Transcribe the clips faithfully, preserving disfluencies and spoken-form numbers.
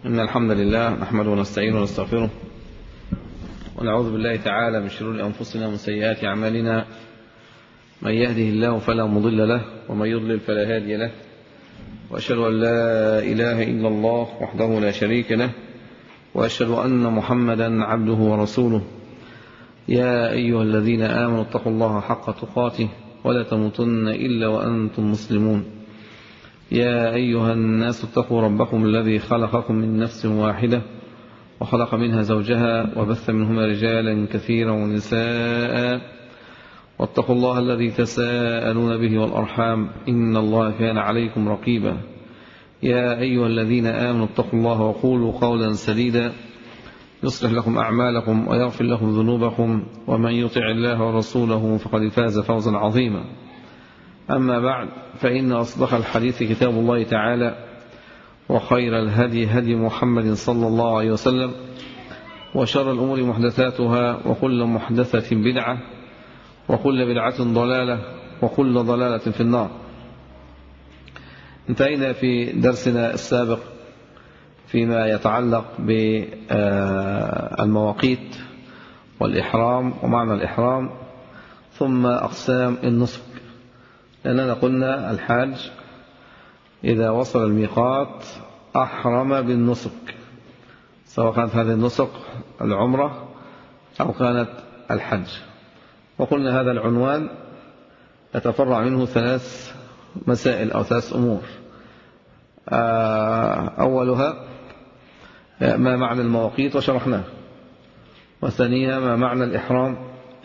إن الحمد لله نحمده ونستعينه ونستغفره ونعوذ بالله تعالى من شرور أنفسنا ومن سيئات أعمالنا. من يهده الله فلا مضل له ومن يضلل فلا هادي له، وأشهد أن لا إله إلا الله وحده لا شريك له، وأشهد أن محمدا عبده ورسوله. يا أيها الذين آمنوا اتقوا الله حق تقاته ولا تموتن إلا وأنتم مسلمون. يا أيها الناس اتقوا ربكم الذي خلقكم من نفس واحدة وخلق منها زوجها وبث منهما رجالا كثيرا ونساء، واتقوا الله الذي تساءلون به والأرحام إن الله كان عليكم رقيبا. يا أيها الذين آمنوا اتقوا الله وقولوا قولا سديدا يصلح لكم أعمالكم ويغفر لكم ذنوبكم، ومن يطع الله ورسوله فقد فاز فوزا عظيما. أما بعد، فإن أصدق الحديث كتاب الله تعالى، وخير الهدي هدي محمد صلى الله عليه وسلم، وشر الأمور محدثاتها، وكل محدثة بدعة، وكل بدعة ضلالة، وكل ضلالة في النار. انتهينا في درسنا السابق فيما يتعلق بالمواقيت والإحرام ومعنى الإحرام، ثم أقسام النسك، لأننا قلنا الحاج إذا وصل الميقات أحرم بالنسك، سواء كانت هذه النسك العمرة أو كانت الحج. وقلنا هذا العنوان يتفرع منه ثلاث مسائل أو ثلاث أمور. أولها ما معنى المواقيت وشرحناه، وثانيها ما معنى الإحرام،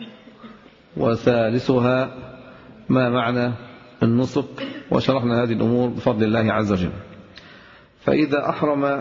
وثالثها ما معنى النسك، وشرحنا هذه الأمور بفضل الله عز وجل. فإذا أحرم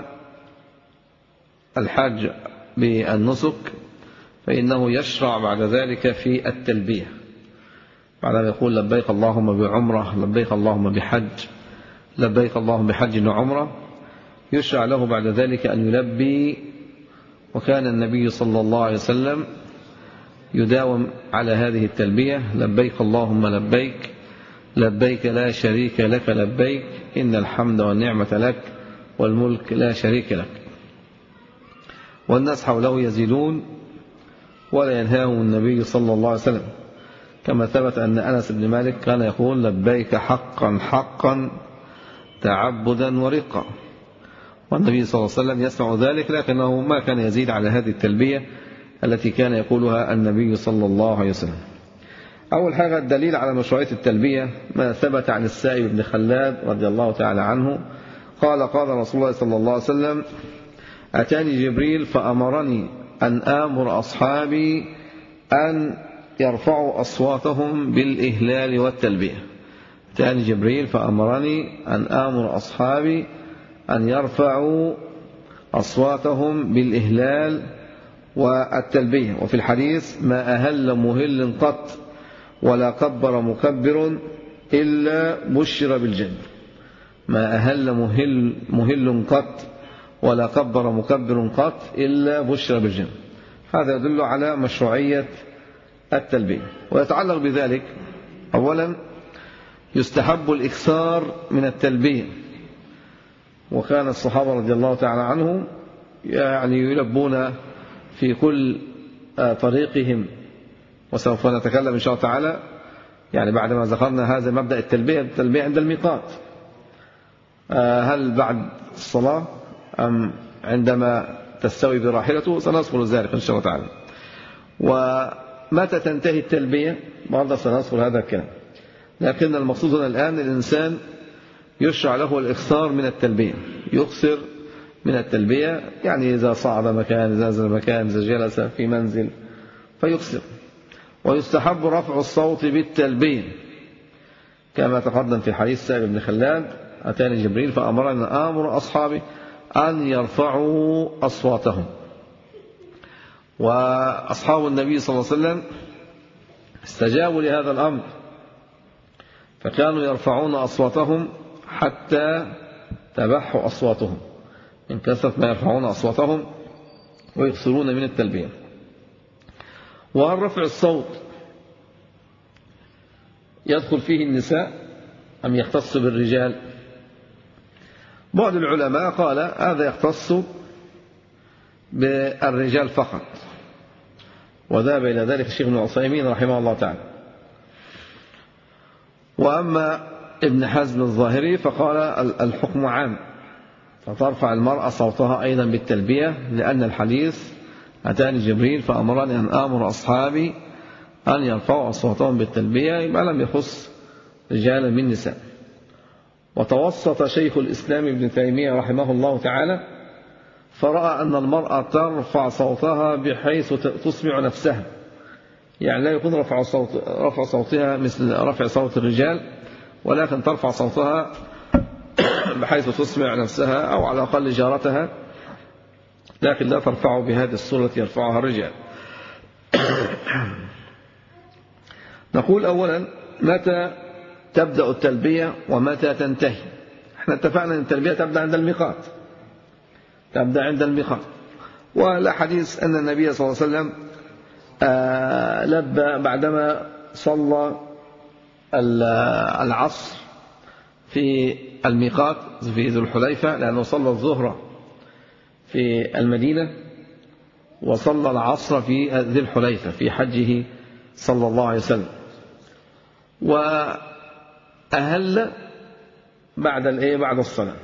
الحاج بالنسك فإنه يشرع بعد ذلك في التلبية، بعد أن يقول لبيك اللهم بعمرة، لبيك اللهم بحج، لبيك اللهم بحج وعمرة، يشرع له بعد ذلك أن يلبي. وكان النبي صلى الله عليه وسلم يداوم على هذه التلبية: لبيك اللهم لبيك، لبيك لا شريك لك لبيك، إن الحمد والنعمة لك والملك لا شريك لك. والناس حوله يزيدون ولا ينهاهم النبي صلى الله عليه وسلم، كما ثبت أن أنس بن مالك كان يقول لبيك حقا حقا تعبدا ورقا، والنبي صلى الله عليه وسلم يسمع ذلك، لكنه ما كان يزيد على هذه التلبية التي كان يقولها النبي صلى الله عليه وسلم. أول حاجة الدليل على مشروعية التلبية ما ثبت عن السائب بن خلاد رضي الله تعالى عنه قال: قال رسول الله صلى الله عليه وسلم: أتاني جبريل فأمرني أن آمر أصحابي أن يرفعوا أصواتهم بالإهلال والتلبية. أتاني جبريل فأمرني أن آمر أصحابي أن يرفعوا أصواتهم بالإهلال والتلبية. وفي الحديث: ما أهل مهل قط ولا كبر مكبر إلا بشر بالجنة. ما أهل مهل, مهل قط ولا كبر مكبر قط إلا بشر بالجنة. هذا يدل على مشروعية التلبية. ويتعلق بذلك: أولا يستحب الإكثار من التلبية، وكان الصحابة رضي الله تعالى عنهم يعني يلبون في كل طريقهم، وسوف نتكلم إن شاء الله تعالى يعني بعدما ذكرنا هذا مبدأ التلبية التلبية عند الميقات، هل بعد الصلاة أم عندما تستوي براحلته، سنذكر ذلك إن شاء الله تعالى. ومتى تنتهي التلبية برضه سنذكر هذا الكلام، لكن المقصود هنا الآن الإنسان يشرع له الإكثار من التلبية، يكثر من التلبية، يعني إذا صعد مكان، إذا نزل مكان، إذا جلس في منزل فيكثر. ويستحب رفع الصوت بالتلبية كما تقدم في حديث سائب بن خلاد: أتاني جبريل فأمرني أن آمر أصحابي أن يرفعوا أصواتهم. وأصحاب النبي صلى الله عليه وسلم استجابوا لهذا الأمر، فكانوا يرفعون أصواتهم حتى تبحوا أصواتهم من كثرة ما يرفعون أصواتهم ويكثرون من التلبية. وهل رفع الصوت يدخل فيه النساء أم يختص بالرجال؟ بعض العلماء قال هذا يختص بالرجال فقط، وذهب إلى ذلك الشيخ ابن عثيمين رحمه الله تعالى. وأما ابن حزم الظاهري فقال الحكم عام، فترفع المرأة صوتها أيضا بالتلبية، لأن الحديث أتاني جبريل فأمرني أن آمر أصحابي أن يرفعوا أصواتهم بالتلبية، يبقى لم يخص رجالا من نساء. وتوسط شيخ الإسلام ابن تيمية رحمه الله تعالى فرأى أن المرأة ترفع صوتها بحيث تسمع نفسها، يعني لا يكون رفع, صوت رفع صوتها مثل رفع صوت الرجال، ولكن ترفع صوتها بحيث تسمع نفسها أو على الأقل جارتها، لكن لا ترفع بهذه الصورة يرفعها الرجال. نقول أولا متى تبدأ التلبية ومتى تنتهي؟ احنا اتفقنا أن التلبية تبدأ عند الميقات، تبدأ عند الميقات. ولا حديث أن النبي صلى الله عليه وسلم لبى بعدما صلى العصر في الميقات في ذو الحليفة، لأنه صلى الظهر في المدينة وصلى العصر في ذي الحليفة في حجه صلى الله عليه وسلم، وأهل بعد الإيه بعد الصلاة.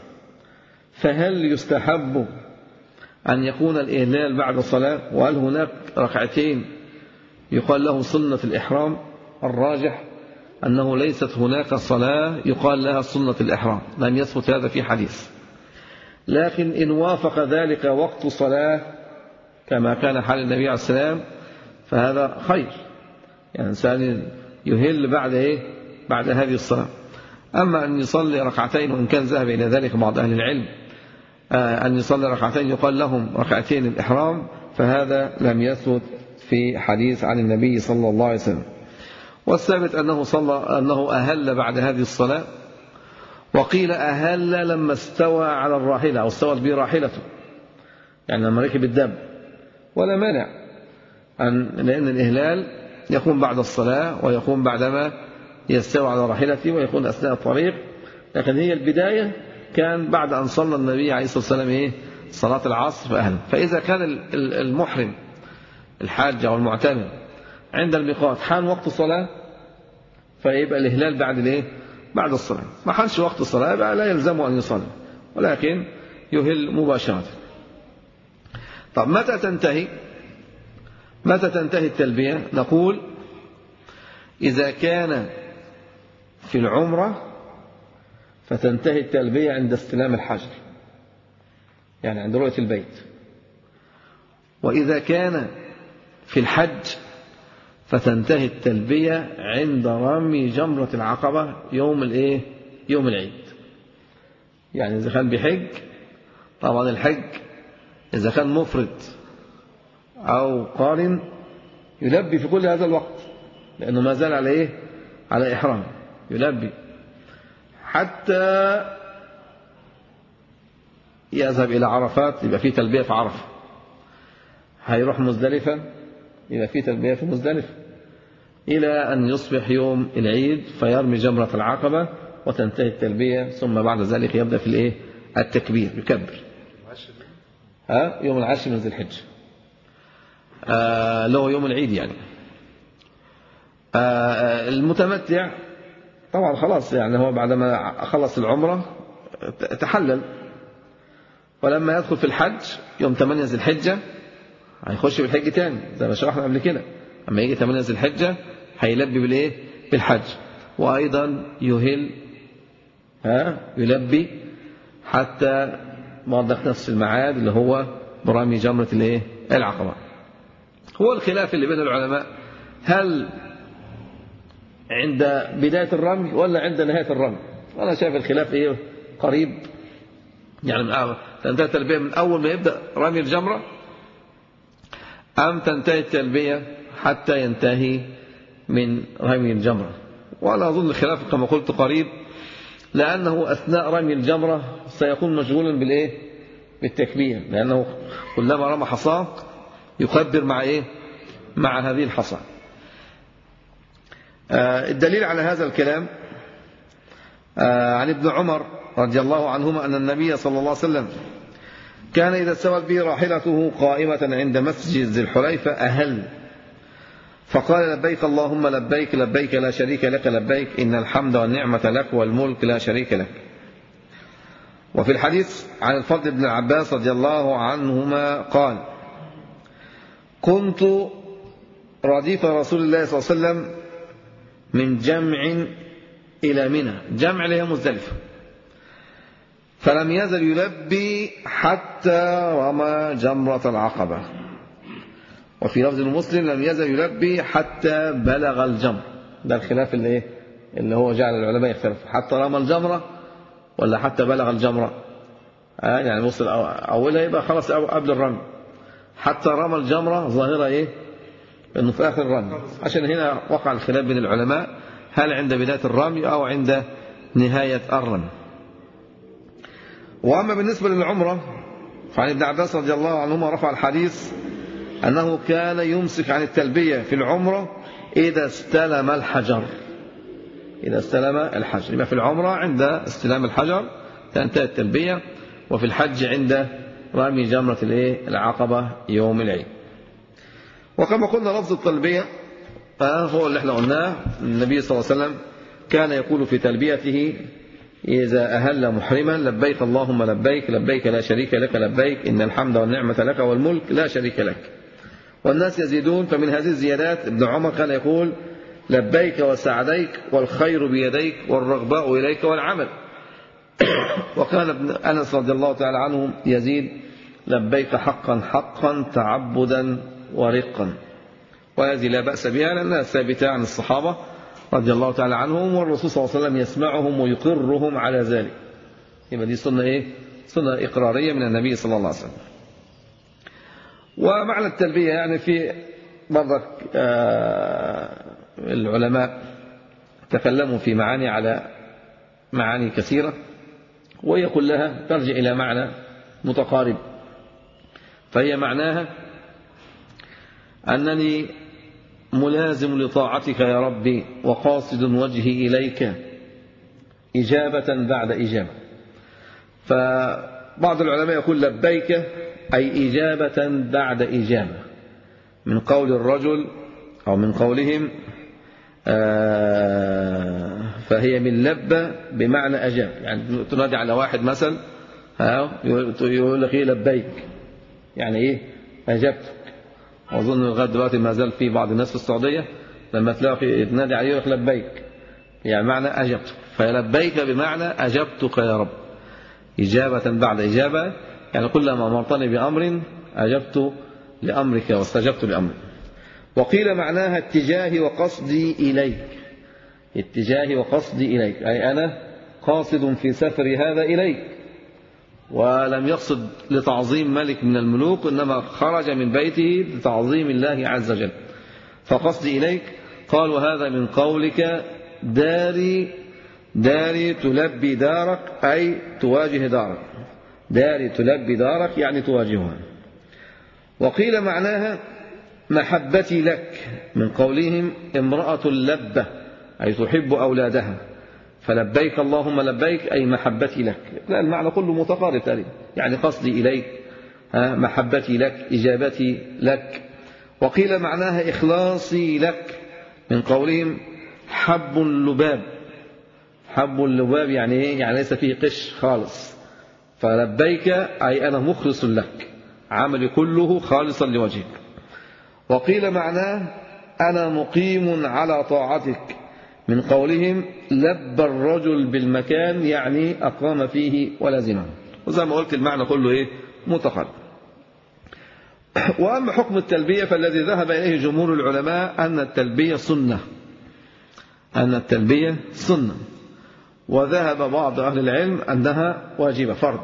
فهل يستحب أن يكون الإهلال بعد الصلاة؟ وهل هناك ركعتين يقال له سنة الإحرام؟ الراجح أنه ليست هناك صلاة يقال لها سنة الإحرام، لم يثبت هذا في حديث. لكن إن وافق ذلك وقت صلاة كما كان حال النبي عليه السلام فهذا خير، يعني إنسان يهل بعد إيه بعد هذه الصلاة. أما أن يصلي ركعتين، وإن كان ذهب إلى ذلك بعض أهل العلم أن يصلي ركعتين يقال لهم ركعتين الإحرام، فهذا لم يثبت في حديث عن النبي صلى الله عليه وسلم. والثابت أنه صلى أنه أهل بعد هذه الصلاة، وقيل أهل لما استوى على الراحلة أو استوت به راحلته، يعني لما ركب الدب، ولا مانع أن لأن الإهلال يكون بعد الصلاة ويكون بعدما يستوى على راحلته ويكون أثناء الطريق، لكن هي البداية كان بعد أن صلى النبي عليه الصلاة والسلام إيه صلاة العصر فأهل. فإذا كان المحرم الحاج أو المعتمر عند الميقات حان وقت الصلاة فيبقى الإهلال بعد الإيه بعد الصلاة. ما حانش وقت الصلاة يبقى لا يلزمه أن يصلي، ولكن يهل مباشرة. طب متى تنتهي متى تنتهي التلبية؟ نقول إذا كان في العمرة فتنتهي التلبية عند استلام الحجر، يعني عند رؤية البيت. وإذا كان في الحج فتنتهي التلبية عند رمي جمرة العقبة يوم الايه يوم العيد. يعني إذا كان بحج، طبعا الحج إذا كان مفرد أو قارن يلبي في كل هذا الوقت، لأنه ما زال على إيه على إحرام، يلبي حتى يذهب إلى عرفات، يبقى فيه تلبية في عرفة. هيروح مزدلفة يبقى فيه تلبية في مزدلفة، إلى أن يصبح يوم العيد فيرمي جمرة العقبة وتنتهي التلبية، ثم بعد ذلك يبدأ في الإيه التكبير، يكبر. ها يوم العاشر من ذي الحجة آه له يوم العيد يعني. آه المتمتع طبعا خلاص، يعني هو بعدما خلص العمرة تحلل، ولما يدخل في الحج يوم ثمانية ذي الحجة هيخش بالحج تاني زي ما شرحنا قبل كده. أما يجي ثمانية ذي الحجة هيلبي بالإيه بالحج، وأيضا يهل ها يلبي حتى مرضك نفس الميعاد اللي هو برمي جمرة الإيه العقبة. هو الخلاف اللي بين العلماء، هل عند بداية الرمي ولا عند نهاية الرمي؟ أنا شايف الخلاف إيه قريب، يعني من تنتهي التلبية من أول ما يبدأ رمي الجمرة، أم تنتهي التلبية حتى ينتهي من رمي الجمرة. وأنا أظن الخلاف كما قلت قريب، لأنه أثناء رمي الجمرة سيكون مشغولا بالإيه بالتكبير، لأنه كلما رمى حصاه يكبر مع إيه مع هذه الحصى. آه الدليل على هذا الكلام آه عن ابن عمر رضي الله عنهما أن النبي صلى الله عليه وسلم كان إذا استوت به راحلته قائمة عند مسجد ذي الحليفة أهل فقال لبيك اللهم لبيك لبيك لا شريك لك لبيك إن الحمد والنعمة لك والملك لا شريك لك. وفي الحديث عن الفضل بن العباس رضي الله عنهما قال كنت رديف رسول الله صلى الله عليه وسلم من جمع إلى منى، جمع اللي هي مزدلفة، فلم يزل يلبي حتى رمى جمرة العقبة. وفي لفظ المسلم لم يزل يلبي حتى بلغ الجمر. ده الخلاف اللي ايه اللي هو جعل العلماء يختلفوا، حتى رمى الجمرة ولا حتى بلغ الجمرة. آه يعني وصل أولها يبقى خلاص قبل الرمي، حتى رمى الجمرة ظاهرة ايه انه في آخر الرمي، عشان هنا وقع الخلاف بين العلماء هل عند بداية الرمي أو عند نهاية الرمي. وأما بالنسبة للعمرة فعن ابن عباس رضي الله عنهما رفع الحديث أنه كان يمسك عن التلبية في العمرة إذا استلم الحجر. إذا استلم الحجر يبقى في العمرة عند استلام الحجر تنتهي التلبية، وفي الحج عند رمي جمرة العقبة يوم العيد. وكما قلنا لفظ التلبية هو اللي احنا قلناه، النبي صلى الله عليه وسلم كان يقول في تلبيته إذا أهل محرما لبيك اللهم لبيك لبيك لا شريك لك لبيك إن الحمد والنعمة لك والملك لا شريك لك. والناس يزيدون، فمن هذه الزيادات ابن عمر كان يقول لبيك وسعديك والخير بيديك والرغباء إليك والعمل. وكان ابن أنس رضي الله تعالى عنه يزيد لبيك حقا حقا تعبدا ورقا. وهذه لا بأس بها لأنها ثابتة عن الصحابة رضي الله تعالى عنهم، والرسول صلى الله عليه وسلم يسمعهم ويقرهم على ذلك. يبقى دي سنة إيه؟ سنة إقرارية من النبي صلى الله عليه وسلم. ومعنى التلبية يعني في برضك آه العلماء تكلموا في معاني على معاني كثيرة، وهي كلها ترجع إلى معنى متقارب. فهي معناها أنني ملازم لطاعتك يا ربي وقاصد وجهي إليك إجابة بعد إجابة. فبعض العلماء يقول لبيك أي إجابة بعد إجابة، من قول الرجل أو من قولهم آه فهي من لبى بمعنى أجاب. يعني تنادي على واحد مثل يقول لك إيه لبيك، يعني إيه أجبتك. أظن لغاية دلوقتي ما زال في بعض الناس في السعودية لما تلاقي تنادي عليه يقول لبيك، يعني معنى أجبتك. فلبيك بمعنى أجبتك يا رب إجابة بعد إجابة، يعني كلما أمرتني بأمر أجبت لأمرك واستجبت لأمرك. وقيل معناها اتجاهي وقصدي إليك، اتجاهي وقصدي إليك أي أنا قاصد في سفري هذا إليك، ولم يقصد لتعظيم ملك من الملوك، إنما خرج من بيته لتعظيم الله عز وجل. فقصدي إليك قالوا هذا من قولك داري داري تلبي دارك أي تواجه دارك، داري تلبي دارك يعني تواجهها. وقيل معناها محبتي لك، من قولهم امرأة لبة أي تحب أولادها، فلبيك اللهم لبيك أي محبتي لك. لا المعنى كله متقارب تقريبا، يعني قصدي إليك محبتي لك إجابتي لك. وقيل معناها إخلاصي لك، من قولهم حب اللباب، حب اللباب يعني إيه؟ يعني ليس فيه قش خالص. فلبيك أي أنا مخلص لك، عملي كله خالصا لوجهك. وقيل معناه أنا مقيم على طاعتك، من قولهم لبى الرجل بالمكان يعني أقام فيه ولازمه. وزي ما قلت المعنى كله إيه؟ متقارب. وأما حكم التلبية فالذي ذهب إليه جمهور العلماء أن التلبية سنة، أن التلبية سنة. وذهب بعض أهل العلم أنها واجبة فرض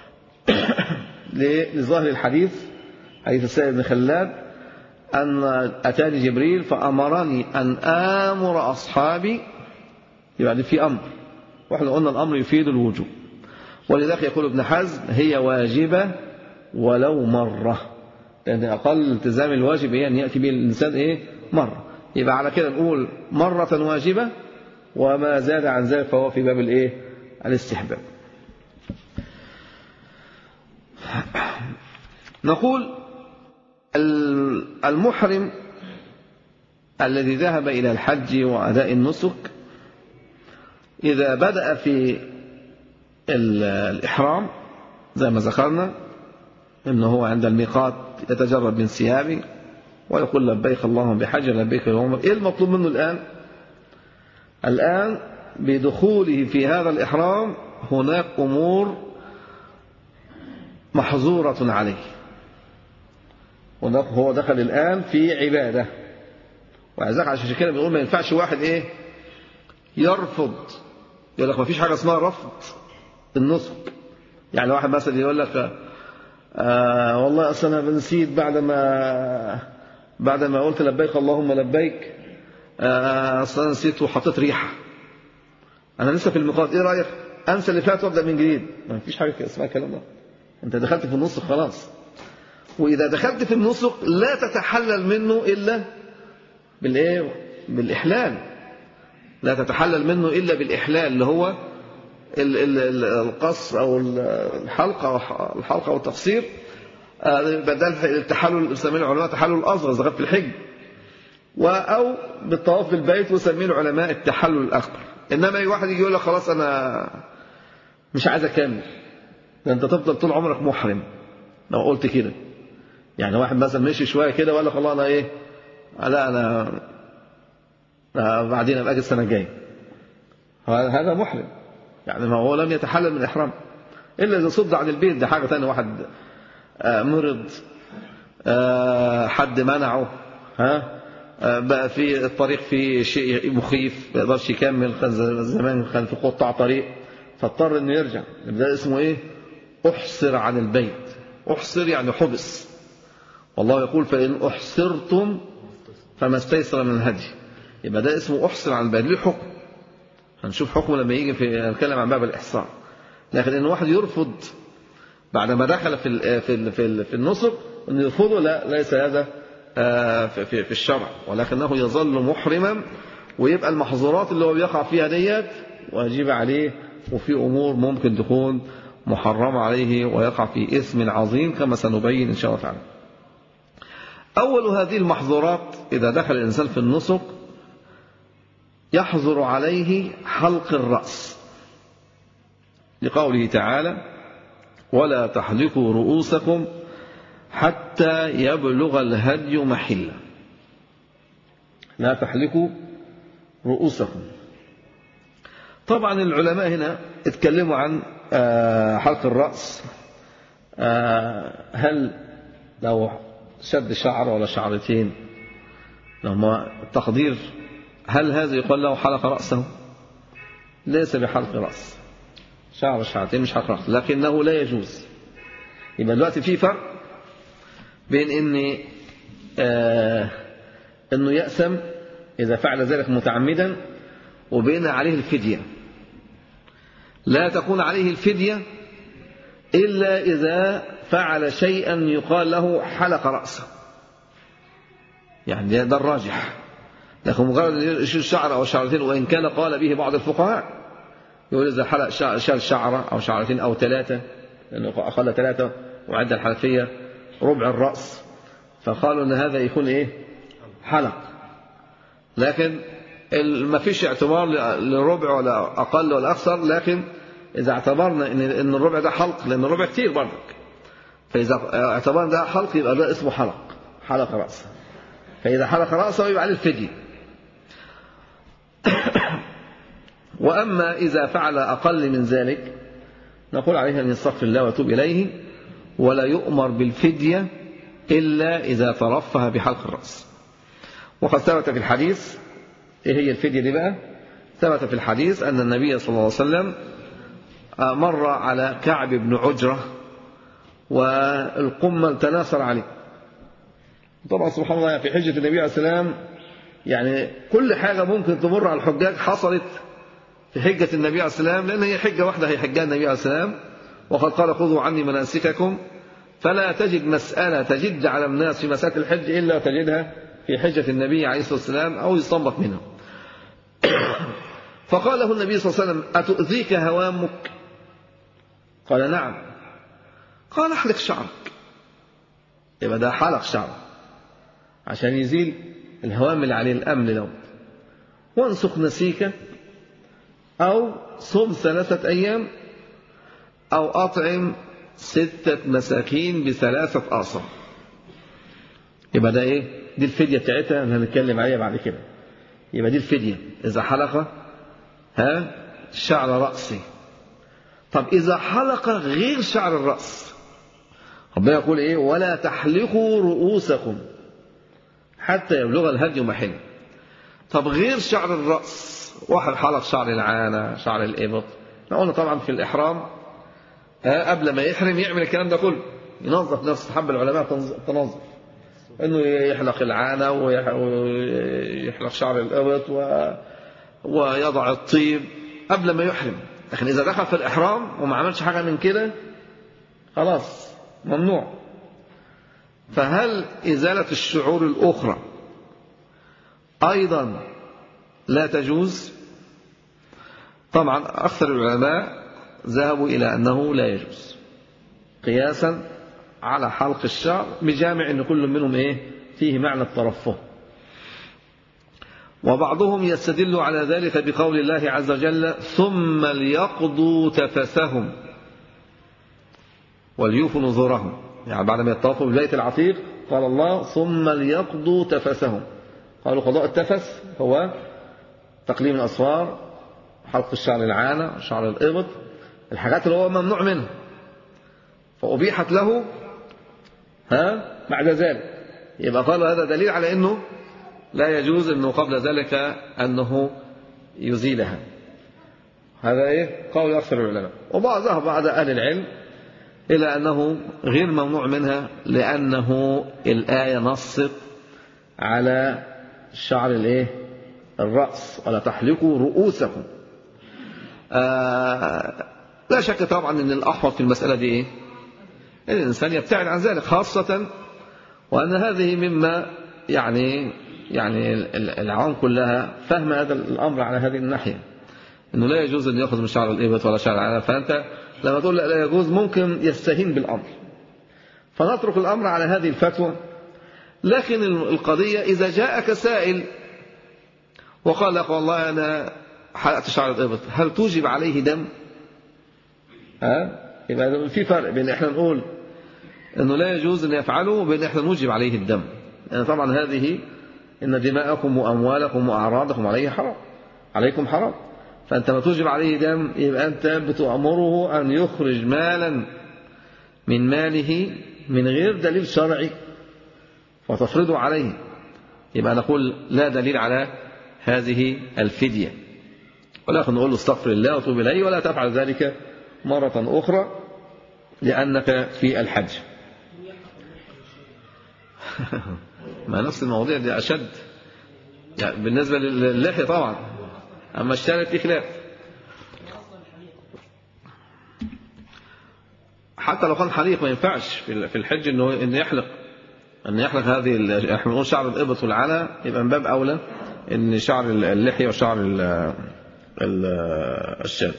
لظاهر الحديث، حديث السائب بن خلاد أن أتاني جبريل فأمرني أن آمر أصحابي، يعني في أمر، وإحنا قلنا الأمر يفيد الوجوب. ولذلك يقول ابن حزم هي واجبة ولو مرة، لأن أقل التزام الواجب هي أن يأتي به الإنسان إيه؟ مرة. يبقى على كده نقول مرة واجبة، وما زاد عن ذلك فهو في باب الإيه؟ الاستحباب. نقول المحرم الذي ذهب إلى الحج وأداء النسك إذا بدأ في الإحرام زي ما ذكرنا إنه هو عند الميقات يتجرد من ثيابه ويقول لبيك اللهم بحج لبيك بعمرة. إيه المطلوب منه الآن؟ الآن بدخوله في هذا الإحرام هناك أمور محظورة عليه. هو دخل الآن في عبادة، وعزاك عشان كده بنقول ما ينفعش واحد إيه يرفض، يقول لك ما فيش حاجة اسمها رفض النسك. يعني واحد مثلا يقول لك آه والله أصل أنا نسيت بعد ما بعد ما قلت لبيك اللهم لبيك آه أصل أنا نسيت وحطيت ريحة، أنا لسه في الميقات، إيه رأيك أنسى اللي فات وأبدأ من جديد؟ ما فيش حاجة اسمها الكلام ده. أنت دخلت في النسك خلاص، وإذا دخلت في النسك لا تتحلل منه إلا بالإيه؟ بالإحلال. لا تتحلل منه إلا بالإحلال اللي هو القص أو الحلقة أو الحلقة أو التقصير، بدل التحلل يسميه العلماء تحلل الأصغر زي في الحج، أو بالطواف بالبيت ويسميه العلماء التحلل الأكبر. إنما أي واحد يجي يقول لك خلاص أنا مش عايز أكمل، ده أنت تفضل طول عمرك محرم لو قلت كده. يعني واحد مثلا مشي شوية كده وقال لك والله أنا إيه لا أنا بعدين أبقى أجي السنة الجاية، هذا محرم. يعني ما هو لم يتحلل من الإحرام إلا إذا صد عن البيت، ده حاجة ثانية. واحد مرض، حد منعه، ها بقى في الطريق في شيء مخيف ما يقدرش يكمل، كان زمان كان في قطاع طريق فاضطر انه يرجع، ده اسمه ايه؟ احصر عن البيت. احصر يعني حبس، والله يقول فإن احصرتم فما استيسر من الهدي، يبقى ده اسمه احصر عن البيت. ليه حكم؟ هنشوف حكمه لما يجي في نتكلم عن باب الإحصار. لكن ان واحد يرفض بعد ما دخل في في في, في النسك ان يرفضه، لا، ليس هذا في, في, في الشرع، ولكنه يظل محرما، ويبقى المحظورات اللي هو بيقع فيها ديت واجب عليه، وفي امور ممكن تكون محرمه عليه ويقع في اثم عظيم كما سنبين ان شاء الله تعالى. اول هذه المحظورات اذا دخل الانسان في النسك يحظر عليه حلق الراس، لقوله تعالى ولا تحلقوا رؤوسكم حتى يبلغ الهدي محله. لا تحلقوا رؤوسكم. طبعا العلماء هنا اتكلموا عن حلق الرأس، هل لو شد شعر ولا شعرتين، لما التقدير هل هذا يقال له حلق رأسه؟ ليس بحلق رأس، شعر شعرتين مش حلق رأس، لكنه لا يجوز. يبقى دلوقتي في فرق بين ان آه انه يأثم اذا فعل ذلك متعمدا، وبين عليه الفدية. لا تكون عليه الفدية الا اذا فعل شيئا يقال له حلق رأسه، يعني ده الراجح. لكن مجرد يشيل شعر او شعرتين، وان كان قال به بعض الفقهاء يقول اذا حلق شال شعره او شعرتين او ثلاثه، لانه اقل ثلاثه وعد الحنفيه ربع الرأس، فقالوا ان هذا يكون ايه؟ حلق. لكن ما فيش اعتبار للربع ولا اقل ولا اكثر، لكن اذا اعتبرنا ان ان الربع ده حلق، لان الربع كتير برضك، فاذا اعتبرنا ده حلق يبقى ده اسمه حلق، حلق رأسه. فاذا حلق رأسه يبقى عليه الفدية. واما اذا فعل اقل من ذلك نقول عليه ان يستغفر الله ويتوب اليه، ولا يؤمر بالفدية إلا إذا ترفه بحلق الرأس. وقد ثبت في الحديث، إيه هي الفدية دي بقى؟ ثبت في الحديث أن النبي صلى الله عليه وسلم مر على كعب بن عجرة والقمة تناثر عليه. طبعا سبحان الله في حجة النبي عليه السلام يعني كل حاجة ممكن تمر على الحجاج حصلت في حجة النبي عليه السلام، لأن هي حجة واحدة هي حجة النبي عليه السلام. وقد قال خذوا عني مناسككم، فلا تجد مسألة تجد على الناس في مسألة الحج إلا تجدها في حجة النبي عليه الصلاة والسلام أو يستنبط منها. فقال له النبي صلى الله عليه وسلم أتؤذيك هوامك؟ قال نعم. قال احلق شعرك. يبقى ده حلق شعره عشان يزيل الهوام اللي عليه الأمن له. وانسخ نسيك، أو صم ثلاثة أيام، أو أطعم ستة مساكين بثلاثة آصع. يبقى ده إيه؟ دي الفدية بتاعتها اللي هنتكلم عليها بعد كده. يبقى دي الفدية إذا حلق ها شعر رأسي. طب إذا حلق غير شعر الرأس، ربنا يقول إيه؟ ولا تحلقوا رؤوسكم حتى يبلغ الهدي محله. طب غير شعر الرأس، واحد حلق شعر العانة، شعر الإبط. احنا قلنا طبعا في الإحرام قبل ما يحرم يعمل الكلام ده كله، ينظف نفسه. حب العلماء تنظف، انه يحلق العانة ويحلق شعر الإبط ويضع الطيب قبل ما يحرم. لكن إذا دخل في الإحرام وما عملش حاجة من كده خلاص ممنوع. فهل إزالة الشعور الأخرى أيضا لا تجوز؟ طبعا أكثر العلماء ذهبوا إلى أنه لا يجوز، قياسا على حلق الشعر، بجامع أن كل منهم إيه فيه معنى الترفه. وبعضهم يستدل على ذلك بقول الله عز وجل ثم ليقضوا تفثهم وليوفوا نذورهم. يعني بعد ما يطوفوا بالبيت العتيق قال الله ثم ليقضوا تفثهم. قالوا قضاء التفث هو تقليم الأصفار، حلق الشعر العانة، شعر الإبط، الحاجات اللي هو ممنوع منها، فأبيحت له ها بعد ذلك. يبقى قال هذا دليل على أنه لا يجوز أنه قبل ذلك أنه يزيلها. هذا إيه قول أكثر العلماء. وبعضها بعض أهل العلم إلى أنه غير ممنوع منها، لأنه الآية نصت على شعر الإيه الرأس، ولا تحلقوا رؤوسكم. آه لا شك طبعا أن الأحوط في المسألة دي إيه؟ إن الإنسان يبتعد عن ذلك، خاصة وأن هذه مما يعني يعني العوام كلها فهم هذا الأمر على هذه الناحية، أنه لا يجوز أن يأخذ من شعر الإبط ولا شعر العنب. فأنت لما تقول لا يجوز ممكن يستهين بالأمر، فنترك الأمر على هذه الفتوى. لكن القضية إذا جاءك سائل وقال لك والله أنا حلقت شعر الإبط، هل توجب عليه دم؟ ها؟ يبقى في فرق بين إحنا نقول أنه لا يجوز أن يفعله وبين إحنا نوجب عليه الدم. يعني طبعا هذه إن دماءكم وأموالكم وأعراضكم عليه حرام، عليكم حرام. فأنت ما توجب عليه دم يبقى أنت بتأمره أن يخرج مالا من ماله من غير دليل شرعي وتفرضه عليه. يبقى نقول لا دليل على هذه الفدية، ولكن نقول له استغفر الله وتوب إليه ولا تفعل ذلك مرة أخرى لأنك في الحج. ما نفس المواضيع دي أشد يعني بالنسبة للحية طبعا، أما الشارب في خلاف. حتى لو كان حليق ما ينفعش في الحج إنه إنه يحلق أن يحلق هذه. إحنا بنقول شعر الإبط والعنى، يبقى من باب أولى إن شعر اللحية وشعر الشارب.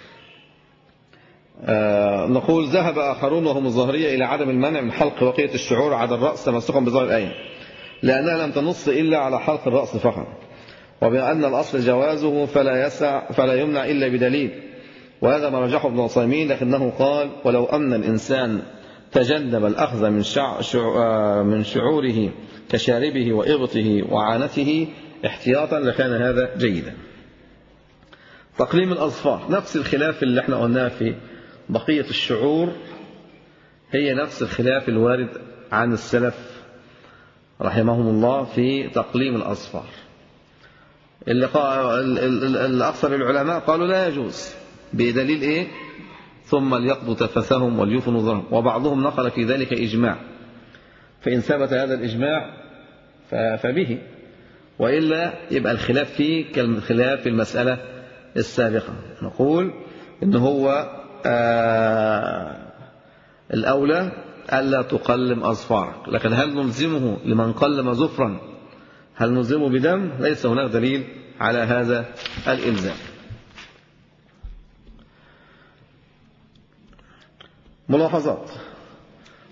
آه نقول ذهب آخرون وهم الظاهرية إلى عدم المنع من حلق بقية الشعور على الرأس تمسكا بظاهر الآية، لأنها لم تنص إلا على حلق الرأس فقط، وبأن الأصل جوازه فلا يسع فلا يمنع إلا بدليل. وهذا ما رجحه ابن عثيمين، لكنه قال ولو أن الإنسان تجنب الأخذ من شع... شع... من شعوره كشاربه وإبطه وعانته احتياطا لكان هذا جيدا. تقليم الأظفار نفس الخلاف اللي احنا قلناه في بقية الشعور، هي نفس الخلاف الوارد عن السلف رحمهم الله في تقليم الأظفار. اللي, قال... اللي أكثر العلماء قالوا لا يجوز بدليل إيه؟ ثم ليقضوا تفثهم وليوفوا نذورهم. وبعضهم نقل في ذلك إجماع، فإن ثبت هذا الإجماع فبه، وإلا يبقى الخلاف فيه كالخلاف في المسألة السابقة. نقول إن هو آه الأولى ألا تقلم أظفارك، لكن هل نلزمه لمن قلم ظفرا هل نلزمه بدم؟ ليس هناك دليل على هذا الإلزام. ملاحظات.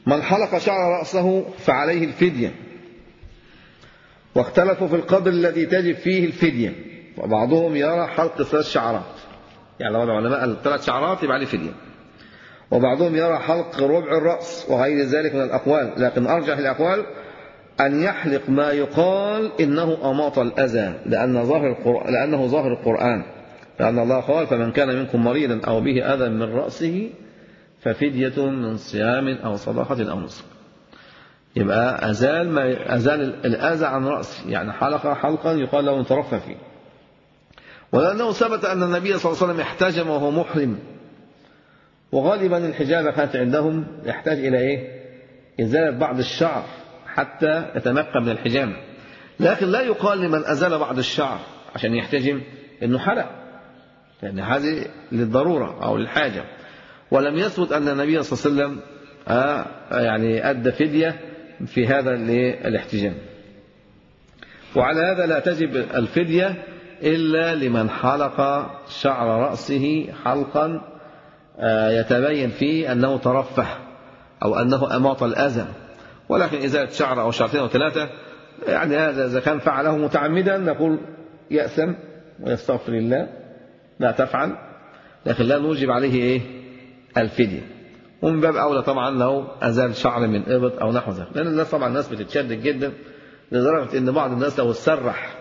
من حلق شعر رأسه فعليه الفدية، واختلفوا في القدر الذي تجب فيه الفدية، وبعضهم يرى حلق ثلاث شعرات، يعني لو العلماء الثلاث شعرات يبقى عليه فدية، وبعضهم يرى حلق ربع الرأس وغير ذلك من الأقوال، لكن أرجح الأقوال أن يحلق ما يقال إنه أماط الأذى، لأن ظاهر القرآن لأنه ظاهر القرآن، لأن الله قال فمن كان منكم مريضا أو به أذى من رأسه ففدية من صيام أو صدقة أو نسك. يبقى أزال ما أزال الأذى عن رأسه، يعني حلق حلقا يقال له ترفه فيه. ولأنه ثبت أن النبي صلى الله عليه وسلم احتجم وهو محرم، وغالبا الحجامة كانت عندهم يحتاج إلى إيه؟ إزالة بعض الشعر حتى يتمكن من الحجامة، لكن لا يقال لمن أزال بعض الشعر عشان يحتجم إنه حلق، لأن يعني هذه للضرورة أو للحاجة. ولم يثبت أن النبي صلى الله عليه وسلم آه يعني أدى فدية في هذا الاحتجام. وعلى هذا لا تجب الفدية إلا لمن حلق شعر رأسه حلقا آه يتبين فيه أنه ترفه أو أنه أماط الأذى. ولكن إزالة شعر أو شعرتين أو ثلاثة يعني هذا إذا كان فعله متعمدا نقول يأثم ويستغفر الله، لا تفعل، لكن لا نوجب عليه إيه؟ الفدية. ومن باب أولى طبعا لو أزال شعر من إبط أو نحو ذلك، لأن الناس طبعا الناس بتتشدد جدا لدرجة إن بعض الناس لو اتسرح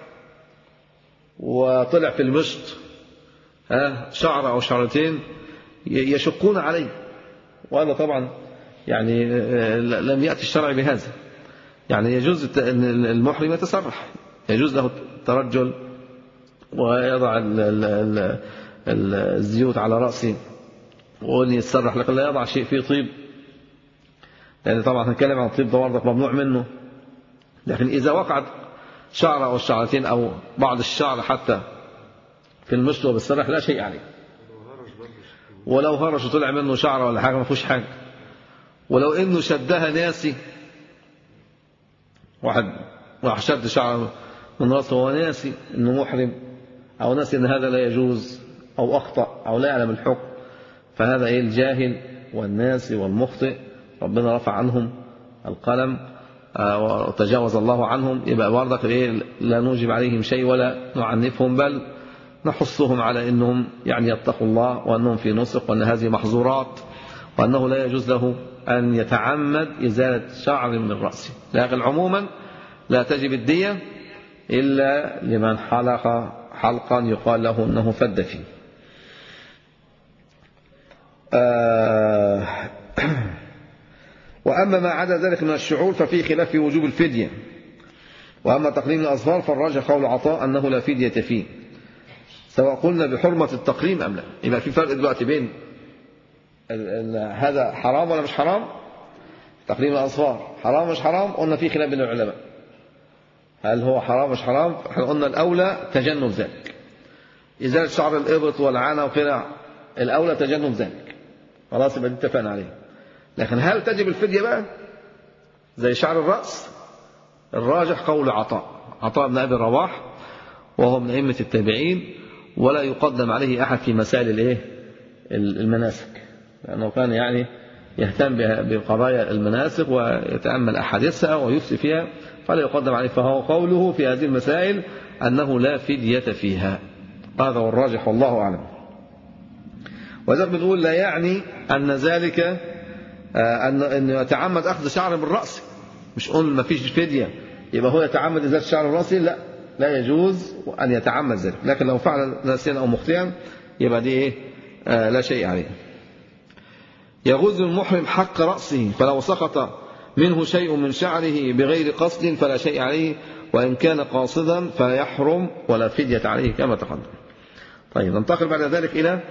وطلع في المشط ها شعر أو شعرتين يشقون عليه، وهذا طبعا يعني لم يأتي الشرع بهذا. يعني يجوز المحرم يتسرح، يجوز له الترجل ويضع الزيوت على رأسه وأن يتسرح، لكن لا يضع شيء فيه طيب، لأن يعني طبعا هنتكلم عن الطيب ده برضك ممنوع منه. لكن إذا وقعت شعر أو شعرتين أو بعض الشعر حتى في المشط وبالسرح لا شيء عليه. ولو هرش وطلع منه شعر ولا حاجة ما فيهوش حاجة. ولو إنه شدها ناسي، واحد راح شد شعر من رأسه وهو ناسي إنه محرم، أو ناسي إن هذا لا يجوز، أو أخطأ أو لا يعلم الحكم، فهذا إيه؟ الجاهل والناسي والمخطئ ربنا رفع عنهم القلم وتجاوز الله عنهم، يبقى برضك إيه؟ لا نوجب عليهم شيء ولا نعنفهم، بل نحثهم على أنهم يعني يتقوا الله، وأنهم في نسق، وأن هذه محظورات، وأنه لا يجوز له أن يتعمد إزالة شعر من رأسه. لكن عموما لا تجب الدية إلا لمن حلق حلقا يقال له أنه فد فيه. آه وأما ما عدا ذلك من الشعور ففيه خلاف في وجوب الفدية. وأما تقليم الأظفار فالراجح قول عطاء أنه لا فدية فيه، سواء قلنا بحرمة التقليم أم لا. يبقى في فرق دلوقتي بين هذا حرام ولا مش حرام. تقليم الأظفار حرام مش حرام، قلنا في خلاف بين العلماء هل هو حرام مش حرام. احنا قلنا الأولى تجنب ذلك، إزالة شعر الإبط والعانة وكده الأولى تجنب ذلك، خلاص يبقى اتفقنا عليه. لكن هل تجب الفدية بقى زي شعر الرأس؟ الراجح قول عطاء عطاء بن أبي رواح، وهو من أئمة التابعين، ولا يقدم عليه أحد في مسائل الايه المناسك، لأنه كان يعني يهتم بقضايا المناسك ويتأمل أحاديثها ويفتي فيها، فلا يقدم عليه. فهو قوله في هذه المسائل أنه لا فدية فيها، هذا هو الراجح والله أعلم. وذلك بنقول لا يعني أن ذلك أن أنه يتعمد أخذ شعر من رأسه، مش قول ما فيش فدية يبقى هو يتعمد إزالة شعر رأسه، لا لا يجوز أن يتعمد ذلك. لكن لو فعل ناسيا أو مخطئا يبقى دي إيه؟ آه لا شيء عليه. يغز المحرم حق رأسه، فلو سقط منه شيء من شعره بغير قصد فلا شيء عليه، وإن كان قاصدا فيحرم ولا فدية عليه كما تقدم. طيب ننتقل بعد ذلك إلى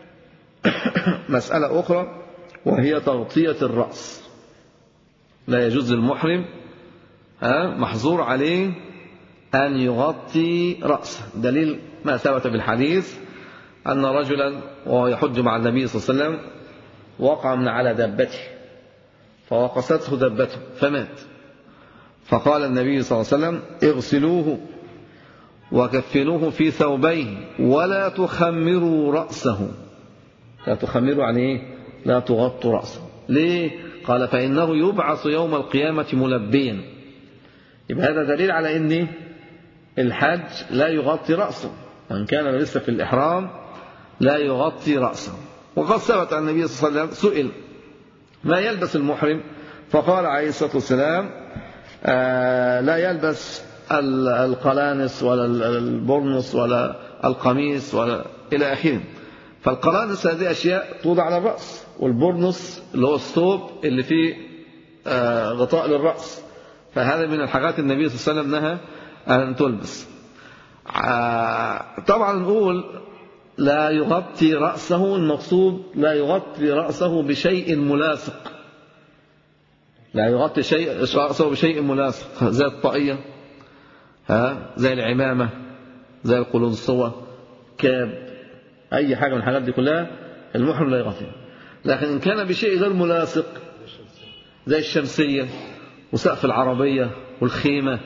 مسألة أخرى، وهي تغطية الرأس. لا يجوز للمحرم محظور عليه أن يغطي رأسه. دليل ما ثبت في الحديث أن رجلا وهو يحج مع النبي صلى الله عليه وسلم وقع من على دابته فوقصته دابته فمات، فقال النبي صلى الله عليه وسلم اغسلوه وكفنوه في ثوبيه ولا تخمروا رأسه. لا تخمروا يعني ايه؟ لا تغطوا رأسه. ليه؟ قال فإنه يبعث يوم القيامة ملبيا. يبقى هذا دليل على أن الحج لا يغطي رأسه، من كان لسه في الإحرام لا يغطي رأسه. وقد ثبت عن النبي صلى الله عليه وسلم سئل ما يلبس المحرم فقال عليه الصلاة والسلام آه لا يلبس القلانس ولا البرنس ولا القميص ولا إلى آخره. فالقلانس هذه أشياء توضع على الرأس، والبرنس اللي هو الثوب اللي فيه آه غطاء للرأس، فهذا من الحاجات النبي صلى الله عليه وسلم نهى أن تلبس. آه طبعا نقول لا يغطي رأسه، المقصود لا يغطي رأسه بشيء ملاصق، لا يغطي شيء رأسه بشيء ملاصق زي الطاقية، ها زي العمامة، زي القلنسوة، كاب، أي حاجة من الحاجات دي كلها المحرم لا يغطيها. لكن إن كان بشيء غير ملاصق زي الشمسية وسقف العربية والخيمة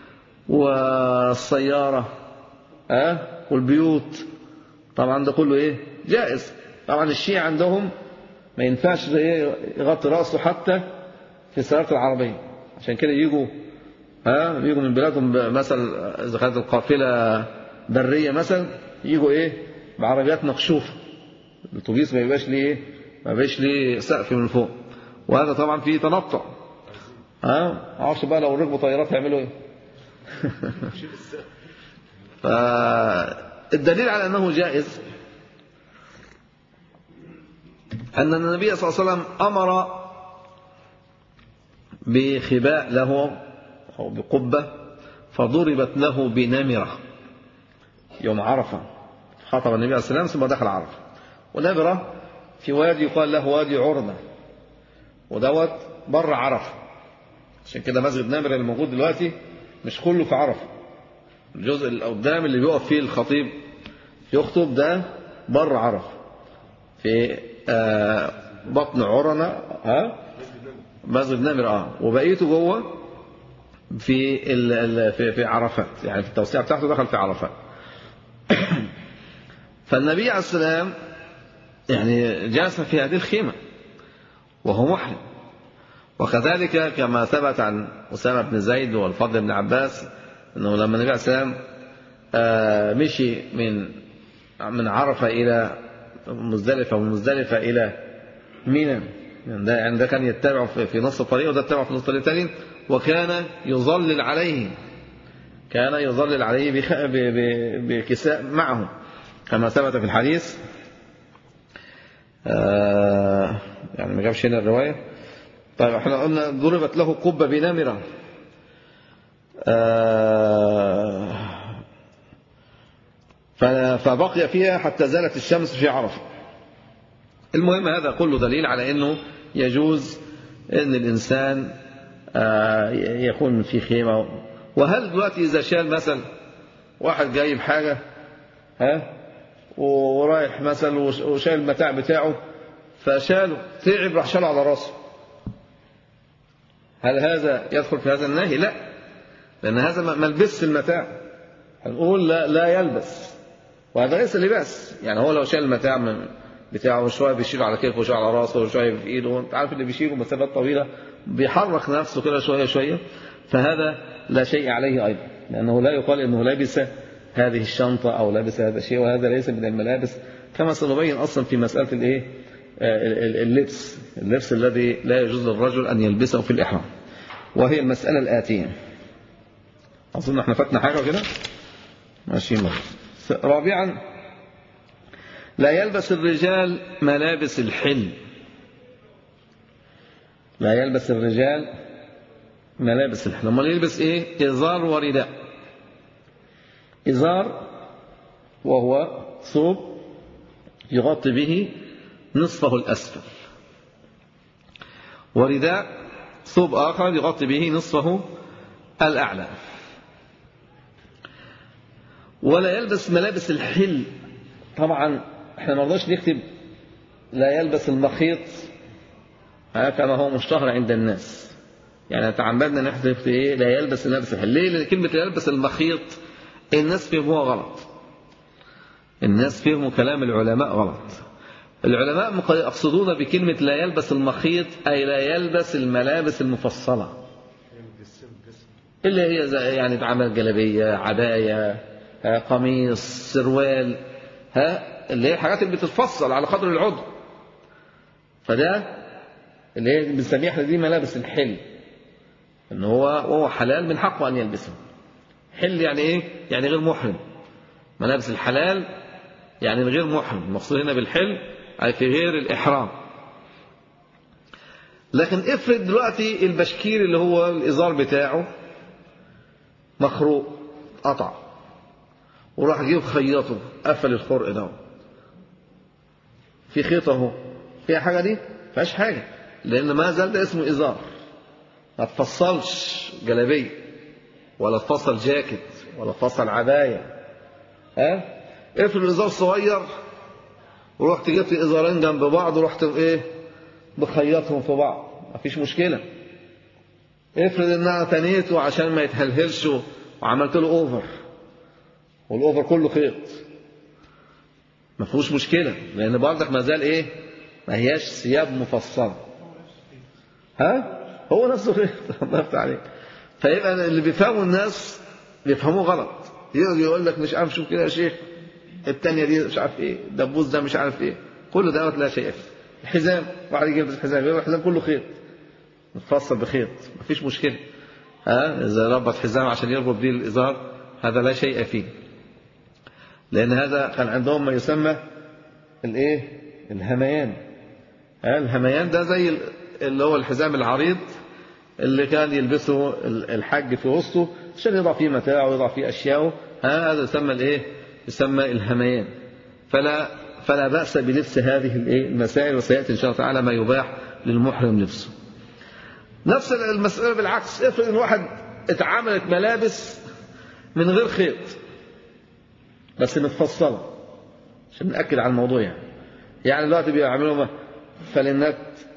والسيارة ها والبيوت، طبعا ده كله ايه جائز. طبعا الشيعة عندهم ما ينفعش يغطي رأسه حتى في سيارة العربية، عشان كده يجوا ها يجوا من بلادهم مثلا إذا كانت القافلة برية مثلا يجوا ايه بعربيات مكشوفة، الاتوبيس ما يبقاش ليه ايه ما يبقاش ليه سقف من فوق، وهذا طبعا فيه تنطع. ها ما اعرفش بقى لو ركبوا طيارات يعملوا ايه. فالدليل على أنه جائز أن النبي صلى الله عليه وسلم أمر بخباء له أو بقبة فضربت له بنمرة يوم عرفة، خطب النبي عليه السلام ثم دخل عرفة. ونمرة في وادي يقال له وادي عرنة، ودوت بر عرفة، عشان كده مسجد نمرة الموجود دلوقتي مش كله في عرفة، الجزء اللي قدام اللي بيقف فيه الخطيب يخطب ده بر عرفة في آه بطن عرنة، ها مسجد نمرة اه وبقيته جوه في في في عرفات، يعني في التوسيع بتاعته دخل في عرفات. فالنبي عليه السلام يعني جالس في هذه الخيمة وهو محرم. وكذلك كما ثبت عن أسامة بن زيد والفضل بن عباس أنه لما النبي عليه السلام مشي من من عرفة إلى مزدلفة ومن مزدلفة إلى منى، يعني ده كان يتبع في نص الطريق وده يتبع في نص الطريق الثاني، وكان يظلل عليه كان يظلل عليه بكساء معه كما ثبت في الحديث. آه يعني ما جابش هنا الرواية. طيب احنا قلنا ضربت له قبة بنمرة، آه فبقي فيها حتى زالت الشمس في عرفة. المهم هذا كله دليل على أنه يجوز أن الإنسان آه يكون في خيمة. وهل دلوقتي إذا شال مثلا واحد جايب حاجة ها ورايح مثلا وشايل المتاع بتاعه فشاله تعب راح شاله على راسه، هل هذا يدخل في هذا النهي؟ لا، لأن هذا ما لبس المتاع، هنقول لا, لا يلبس، وهذا ليس لباس. يعني هو لو شال المتاع من بتاعه شوية بيشيله على كيفه وشوية على راسه وشوية في إيده، أنت عارف اللي بيشيله مسافات طويلة بيحرك نفسه كده شوية شوية، فهذا لا شيء عليه أيضا، لأنه لا يقال أنه لابس هذه الشنطة أو لابس هذا الشيء، وهذا ليس من الملابس كما سنبين أصلا في مسألة الإيه اللبس اللبس الذي لا يجوز للرجل أن يلبسه في الإحرام، وهي المسألة الآتية. أظن احنا فاتنا حاجة كده ماشي. رابعا لا يلبس الرجال ملابس الحل، لا يلبس الرجال ملابس الحل. امال يلبس ايه؟ إزار ورداء. إزار وهو ثوب يغطي به نصفه الأسفل، ورداء ثوب آخر يغطي به نصفه الأعلى. ولا يلبس ملابس الحل، طبعا احنا ما رضاش نكتب لا يلبس المخيط كما هو مشتهر عند الناس، يعني تعمدنا نحذف ايه لا يلبس ملابس الحل. ليه؟ لأن كلمة لا يلبس المخيط الناس فهموها غلط، الناس فهموا كلام العلماء غلط. العلماء يقصدون بكلمة لا يلبس المخيط أي لا يلبس الملابس المفصلة اللي هي زي يعني تعمل جلبية، عباية، قميص، سروال، ها اللي هي الحاجات اللي بتتفصل على قدر العضو. فده اللي هي بنسميها احنا دي ملابس الحل، ان هو وهو حلال من حقه ان يلبسه. حل يعني ايه؟ يعني غير محرم. ملابس الحلال يعني غير محرم، المقصود هنا بالحل أي في غير الإحرام. لكن افرض دلوقتي البشكير اللي هو الإزار بتاعه مخروق قطع وراح جيب خيطه قفل الخرق ده، في خيط اهو، فيها حاجة دي؟ فيهاش حاجة، لأن ما زال ده اسمه إزار، ما تفصلش جلابية ولا تفصل جاكيت ولا تفصل عباية. ها افرض الإزار صغير ورحت جبت إزارين جنب بعض ورحت ايه بخيطهم في بعض، مفيش مشكلة. افرض ان انا تنيته عشان ما يتهلهلش وعملت له اوفر، والاوفر كله خيط، ما فيهوش مشكلة، لأن برضك ما زال ايه ما هياش ثياب مفصلة. ها هو نفسه خيط. الله يفتح عليك. فيبقى اللي بيفهموا الناس بيفهموه غلط، يقعد يقول لك مش عارف شوف كده يا شيخ الثانيه دي مش عارف ايه، الدبوس ده مش عارف ايه، كل ده لا شيء فيه. الحزام واحد يجيب الحزام يقول الحزام كله خيط متفصل بخيط، مفيش مشكله. ها اذا ربط حزام عشان يربط بيه الازار هذا لا شيء فيه، لان هذا كان عندهم ما يسمى الايه الهميان. ها الهميان ده زي اللي هو الحزام العريض اللي كان يلبسه الحج في وسطه عشان يضع فيه متاعه ويضع فيه اشياءه. هذا يسمى الايه يسمى الهميان. فلا فلا بأس بلبس هذه المسائل، وسيأتي إن شاء الله تعالى ما يباح للمحرم لبسه. نفس المسألة بالعكس، افرض ان واحد اتعاملت ملابس من غير خيط بس متفصلة عشان نأكد على الموضوع. يعني يعني دلوقتي بيعملوا فلنات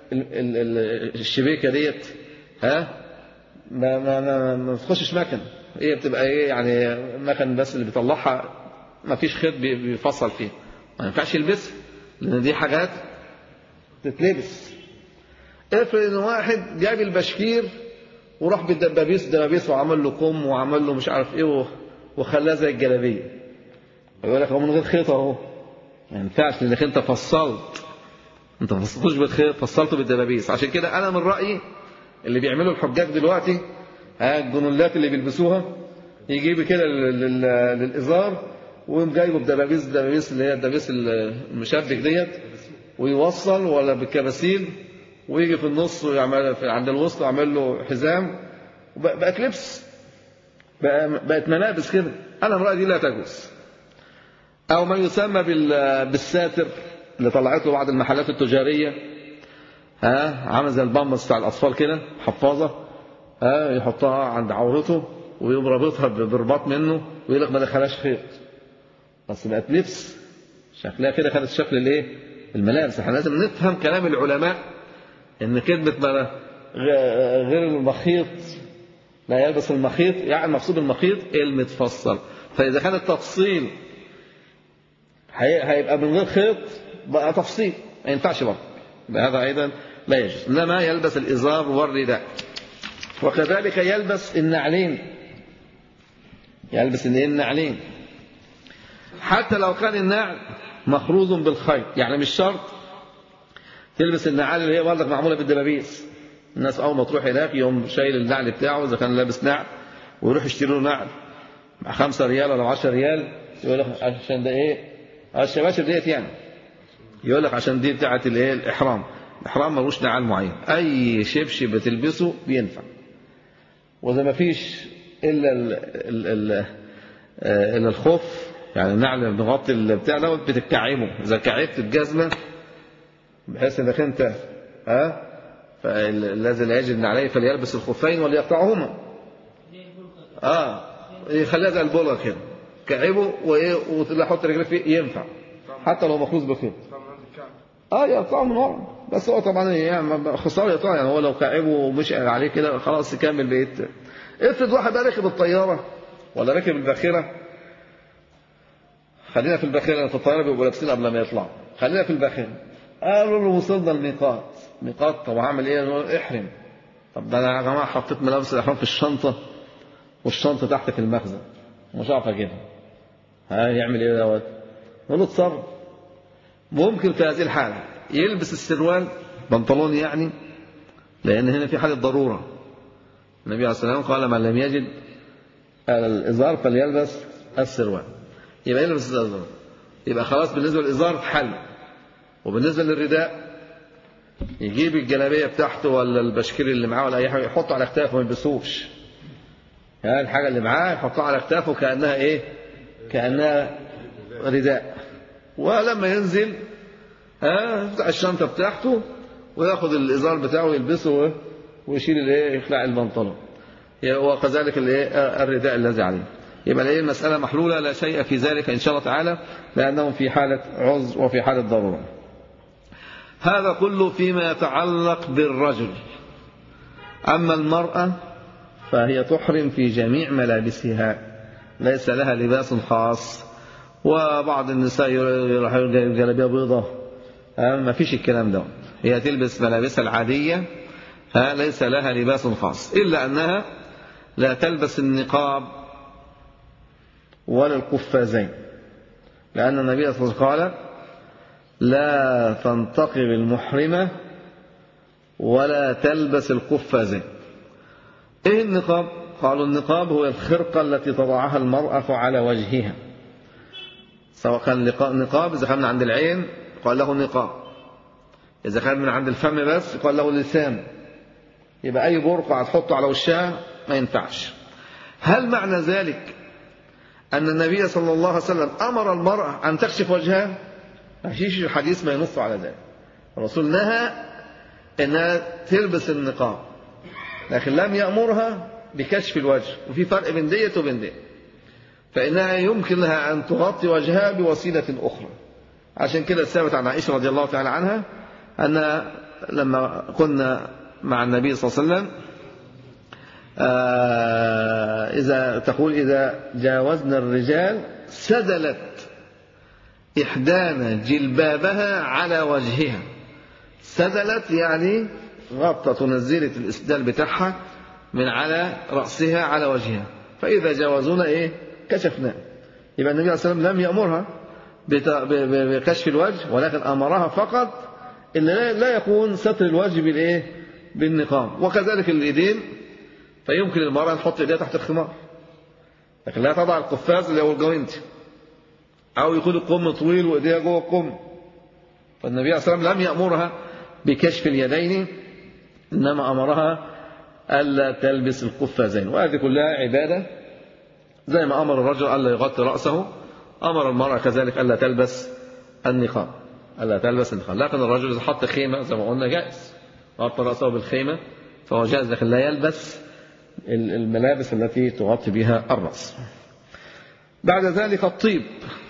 الشبيكة ديت ها ما ما ما, ما بتخشش مكن، هي بتبقى ايه يعني مكن بس اللي بيطلعها، ما فيش خيط بيفصل فيه، ما ينفعش يلبسها لان دي حاجات تتلبس. افرض ان واحد جاب البشكير وراح بالدبابيس دبابيس وعمل له كم وعمل له مش عارف ايه وخلاه زي الجلابيه، يقول لك هو من غير خيط اهو، ما ينفعش لانك انت فصلت، انت ما فصلتوش بالخيط، فصلته بالدبابيس. عشان كده انا من رايي اللي بيعملوا الحجاج دلوقتي ها الجنولات اللي بيلبسوها يجيب كده للازار ويقوم جايبه بدبابيس دبابيس اللي هي الدبابيس المشبك ديت ويوصل ولا بالكباسيل ويجي في النص ويعمل عند الوسط يعمل له حزام وبقت لبس، بقت ملابس كده. انا من رايي دي لا تجوز. او ما يسمى بالساتر اللي طلعت له بعض المحلات التجاريه، ها عامل زي البامبس بتاع الاطفال كده، حفاظه ها يحطها عند عورته ويقوم رابطها برباط منه ويقول لك ما دخلهاش خيط، بس بقت لبس شكلها كده، خدت شكل الايه الملابس. احنا لازم نفهم كلام العلماء ان كلمه غير المخيط لا يلبس المخيط، يعني المقصود المخيط المتفصل. فاذا كان التفصيل هيبقى من غير خيط بقى تفصيل ما ينفعش برضه، هذا ايضا لا يجوز. انما يلبس الازار والرداء، وكذلك يلبس النعلين، يلبس النعلين حتى لو كان النعل مخروز بالخيط. يعني مش شرط تلبس النعال اللي هي برضك معموله بالدبابيس. الناس اول ما تروح هناك يوم شايل النعل بتاعه اذا كان لابس نعل ويروح يشتري له نعل مع خمسة ريال ولا عشرة ريال، يقول لك عشان ده ايه الشباشب ديت، يعني يقول لك عشان دي بتاعه الايه الاحرام. الاحرام ملوش نعال معين، اي شبشب بتلبسه بينفع، واذا ما فيش الا ال ال ال الا الخوف يعني النعل اللي بنغطي البتاع دوت بتتكعبه، اذا كعبت الجزمه بحيث انك انت ها فالذي لا يجد عليه فليلبس الخفين وليقطعهما، اه يخليها زي البولر كده كعبه وايه وتحط رجلك فيه ينفع حتى لو مخلوص بخيط. اه يقطعه من ورا، بس هو طبعا يعني خساره يقطع، يعني هو لو كعبه ومشي عليه كده خلاص يكمل بقيت. افرض واحد بقى ركب الطياره ولا ركب الباخره، خلينا في الباخره في الطياره بيبقوا لابسين قبل ما يطلعوا، خلينا في الباخره، قالوا له وصلنا الميقات. ميقات، طب هعمل ايه؟ احرم. طب ده انا يا جماعه حطيت ملابس الاحرام في الشنطه والشنطه تحت في المخزن مش عارف اجيبها، هيعمل ايه دوت؟ نقول له اتصرف. ممكن في هذه الحاله يلبس السروال بنطلون يعني، لان هنا في حاله ضروره. النبي عليه الصلاه والسلام قال من لم يجد الازار فليلبس السروال، يبقى يلبس الازار. يبقى خلاص بالنسبه للازار اتحل. وبالنسبه للرداء يجيب الجلابيه بتاعته ولا البشكير اللي معاه ولا اي حاجه يحطه على اكتافه ما يلبسوش. يعني الحاجه اللي معاه يحطها على اكتافه كانها ايه؟ كانها رداء. ولما ينزل ها يفتح الشنطه بتاعته وياخد الازار بتاعه ويلبسه ويشيل الايه؟ يخلع البنطلون. وكذلك الايه؟ الرداء الذي عليه. يبقى الايه؟ المساله محلوله لا شيء في ذلك ان شاء الله تعالى، لانهم في حاله عذر وفي حاله ضروره. هذا كله فيما يتعلق بالرجل. أما المرأة فهي تحرم في جميع ملابسها، ليس لها لباس خاص. وبعض النساء يروحوا جلابيه بيضة، ما فيش الكلام ده. هي تلبس ملابسها العادية، ليس لها لباس خاص، إلا أنها لا تلبس النقاب ولا القفازين، لأن النبي صلى الله عليه وسلم قال لا تنتقب المحرمة ولا تلبس القفازين. ايه النقاب؟ قالوا النقاب هو الخرقة التي تضعها المرأة على وجهها، سواء كان نقاب إذا كان من عند العين قال له نقاب، إذا كان من عند الفم بس قال له لسان. يبقى أي برقع تحطه على وشها ما ينفعش. هل معنى ذلك أن النبي صلى الله عليه وسلم أمر المرأة أن تكشف وجهها؟ ما فيش الحديث ما ينص على ذلك. الرسول نهى أنها تلبس النقاب، لكن لم يأمرها بكشف الوجه. وفي فرق بين ديت وبين ديت، فإنها يمكن لها أن تغطي وجهها بوسيلة أخرى. عشان كده ثابت عن عائشة رضي الله تعالى عنها أن لما كنا مع النبي صلى الله عليه وسلم إذا تقول إذا جاوزنا الرجال سدلت إحدانا جلبابها على وجهها. سدلت يعني غطت ونزلت الإسدال بتاعها من على رأسها على وجهها، فإذا جاوزونا إيه؟ كشفنا. يبقى النبي صلى الله عليه وسلم لم يأمرها بكشف الوجه، ولكن أمرها فقط إن لا يكون ستر الوجه بالإيه؟ بالنقاب. وكذلك اليدين، فيمكن المرأة تحط يديها تحت الخمار، لكن لا تضع القفاز اللي هو الجوينت، أو يكون القم طويل وإيديها جوه القم. فالنبي صلى الله عليه وسلم لم يأمرها بكشف اليدين، إنما أمرها ألا تلبس القفازين. وهذه كلها عبادة، زي ما أمر الرجل ألا يغطي رأسه أمر المرأة كذلك ألا تلبس النقاب، ألا تلبس النقاب. لكن الرجل إذا حط خيمة زي ما قلنا جائز، غطى رأسه بالخيمة فهو جائز، لكن لا يلبس الملابس التي تغطي بها الرأس. بعد ذلك الطيب،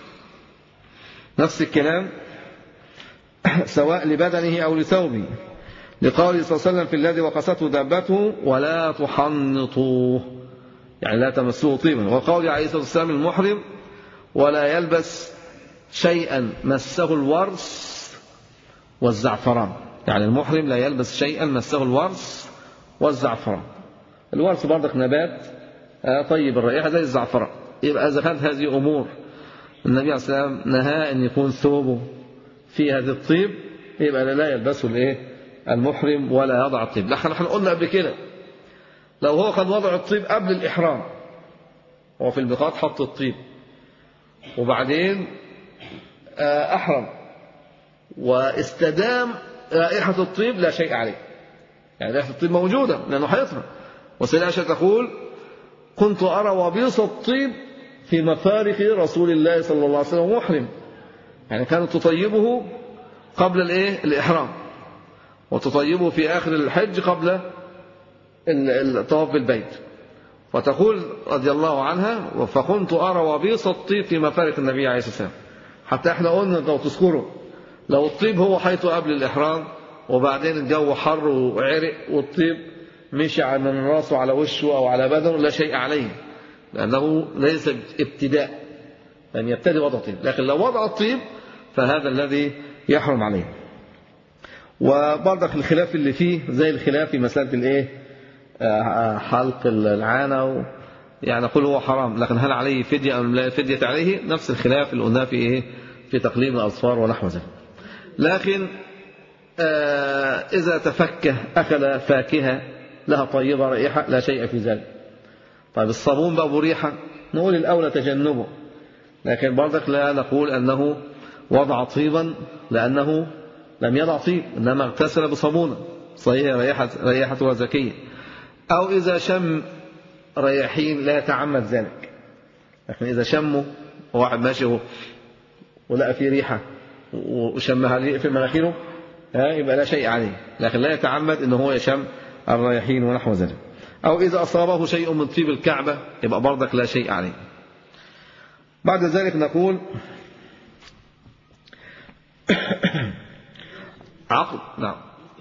نفس الكلام سواء لبدنه أو لثوبه، لقوله صلى الله عليه وسلم في الذي وقسته دابته ولا تحنطوه، يعني لا تمسوه طيبا. وقول عليه الصلاة والسلام المحرم ولا يلبس شيئا مسه الورس والزعفران، يعني المحرم لا يلبس شيئا مسه الورس والزعفران. الورس برضك نبات طيب الرائحة زي الزعفران. يبقى إذا كانت هذه أمور النبي عليه الصلاة والسلام نهى أن يكون ثوبه في هذا الطيب، يبقى لا يلبسه الايه؟ المحرم ولا يضع الطيب. لكن احنا قلنا قبل كده لو هو كان وضع الطيب قبل الإحرام، هو في الميقات حط الطيب وبعدين أحرم واستدام رائحة الطيب لا شيء عليه، يعني رائحة الطيب موجودة لأنه حيطرى. وسيدة عائشة تقول كنت أرى وبيص الطيب في مفارق رسول الله صلى الله عليه وسلم محرم، يعني كانت تطيبه قبل الايه؟ الإحرام، وتطيبه في آخر الحج قبل الطواف بالبيت. وتقول رضي الله عنها فكنت أرى وبيص الطيب في مفارق النبي عليه الصلاة والسلام. حتى احنا قلنا لو تذكروا لو الطيب هو حيث قبل الإحرام وبعدين الجو حر وعرق والطيب مشي من راسه على وشه أو على بدنه لا شيء عليه، لأنه ليس ابتداء، لم يبتدئ وضع الطيب. لكن لو وضع الطيب فهذا الذي يحرم عليه. وبرضك الخلاف اللي فيه زي الخلاف في مسألة الايه حلق العانة، يعني نقول هو حرام لكن هل عليه فدية أم لا فدية عليه، نفس الخلاف اللي قلناه في ايه في تقليم الأظفار ونحو ذلك. لكن آه إذا تفكه أكل فاكهة لها طيبة رائحة لا شيء في ذلك. طيب الصابون بقى بريحة نقول الأولى تجنبه، لكن برضك لا نقول أنه وضع طيبا لأنه لم يضع طيب إنما اغتسل بصابونة صحيح ريحة ريحتها زكية. أو إذا شم رياحين لا يتعمد ذلك، لكن إذا شمه واحد ماشي ولقى فيه ريحة وشمها في مناخيره يبقى لا شيء عليه، لكن لا يتعمد إنه هو يشم الرياحين ونحو ذلك. أو إذا أصابه شيء من طيب الكعبة يبقى برضك لا شيء عليه. بعد ذلك نقول عقد. نعم.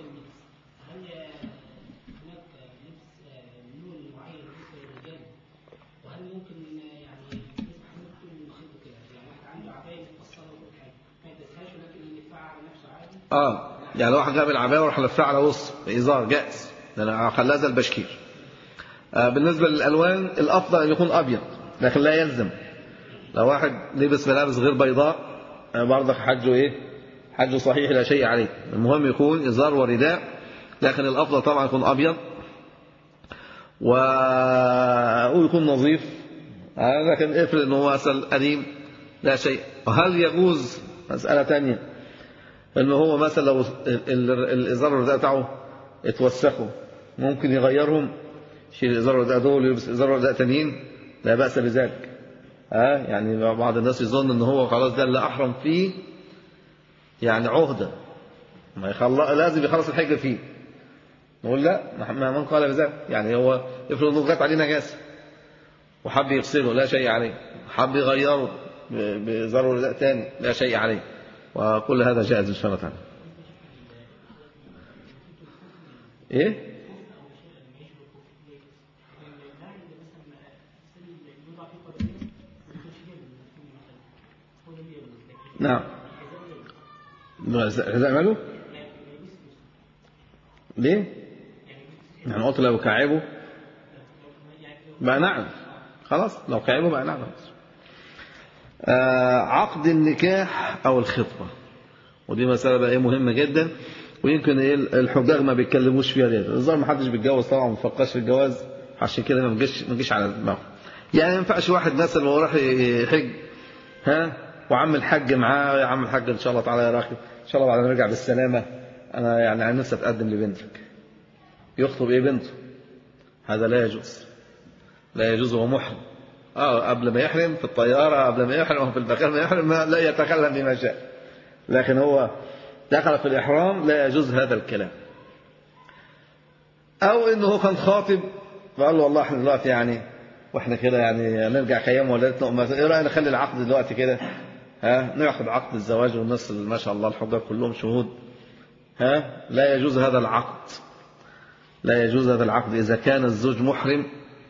اه يعني واحد جاب العباية وراح لفها على وسط إزار جائز، لأن خلاها زي البشكير. آه بالنسبة للألوان الأفضل أن يكون أبيض، لكن لا يلزم. لو واحد لبس ملابس غير بيضاء آه برضك حجه إيه؟ حجه صحيح لا شيء عليه. المهم يكون إزار ورداء، لكن الأفضل طبعا يكون أبيض و... ويكون نظيف. آه لكن افرض أنه مثل قديم لا شيء. وهل يجوز مسألة تانية انه هو مثلا لو الازار الرداء بتاعه اتوسخوا ممكن يغيرهم، يشيل الازار الرداء دول ويلبس ازار الرداء تانيين لا باس بذلك. ها آه يعني بعض الناس يظن ان هو خلاص ده اللي احرم فيه يعني عهده ما يخلص لازم يخلص الحجه فيه. نقول لا، ما من قال بذلك. يعني هو افرض انه جت عليه نجاسه وحب يغسله لا شيء عليه، حب يغيره بازار الرداء تاني لا شيء عليه، وكل هذا جائز إن شاء الله تعالى. إيه؟ نعم. الحذاء ماله؟ ليه؟ يعني قلت لو كعبه بقى نعم خلاص، لو كعبه بقى نعم. آه عقد النكاح أو الخطبة، ودي مسألة بقى مهمة جدا، ويمكن إيه الحجاج ما بيتكلموش فيها. دي الظاهر ما حدش بيتجوز طبعا، ما بيفكرش في الجواز، عشان كده ما بيجيش ما بيجيش على دماغه. يعني ما ينفعش واحد مثلا وهو راح يحج ها وعم الحج معاه، يا عم الحج ان شاء الله تعالى يا راكب ان شاء الله بعد ما نرجع بالسلامة انا يعني عن نفسي اتقدم لبنتك، يخطب ايه بنته؟ هذا لا يجوز، لا يجوز وهو محرم. اه قبل ما يحرم في الطيارة، قبل ما يحرم في المكان ما يحرم لا يتكلم بما شاء، لكن هو دخل في الإحرام لا يجوز هذا الكلام. أو إنه كان خاطب فقال له والله احنا دلوقتي يعني واحنا كده يعني نرجع خيام ولادتنا، ايه رأينا نخلي العقد دلوقتي كده، ها ناخد عقد الزواج والناس ما شاء الله الحجاج كلهم شهود، ها لا يجوز هذا العقد، لا يجوز هذا العقد إذا كان الزوج محرم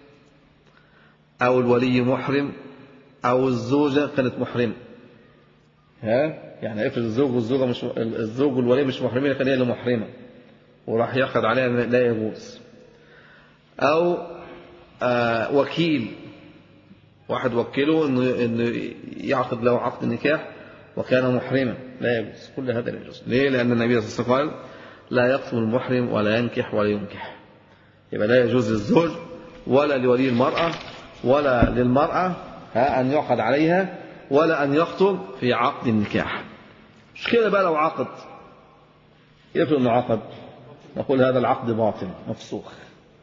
أو الولي محرم أو الزوجة كانت محرمة. ها يعني افرض الزوج والزوجة مش الزوج والولي مش محرمين، كان هي اللي محرمة وراح ياخد عليها لا يجوز. أو آه وكيل، واحد وكله إنه إنه يعقد له عقد النكاح وكان محرما لا يجوز، كل هذا لا يجوز. ليه؟ لأن النبي صلى الله عليه وسلم قال لا يخطب المحرم ولا ينكح ولا ينكح. يبقى لا يجوز للزوج ولا لولي المرأة ولا للمرأة ها أن يعقد عليها ولا أن يخطب في عقد النكاح. مش كده بقى لو عقد يفرض أنه عقد نقول هذا العقد باطل مفسوخ.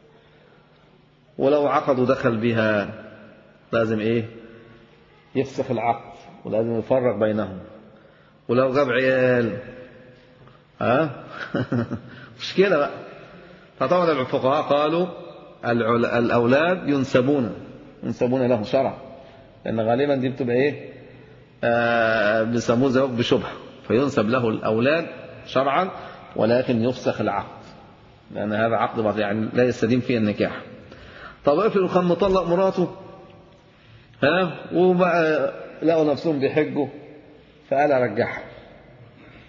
ولو عقد ودخل بها لازم إيه يفسخ العقد ولازم يفرق بينهم. ولو جاب عيال ها مش كده بقى. فطبعا الفقهاء قالوا الأولاد ينسبون ينسبون له شرعا، لأن غالبا دي بتبقى إيه آه بيسموه زواج بشبهة، فينسب له الأولاد شرعا ولكن يفسخ العقد لأن هذا عقد باطل يعني لا يستديم فيه النكاح. طب افرض كان مطلق مراته ها وبقى لقوا نفسهم بيحجوا فقال ارجعها،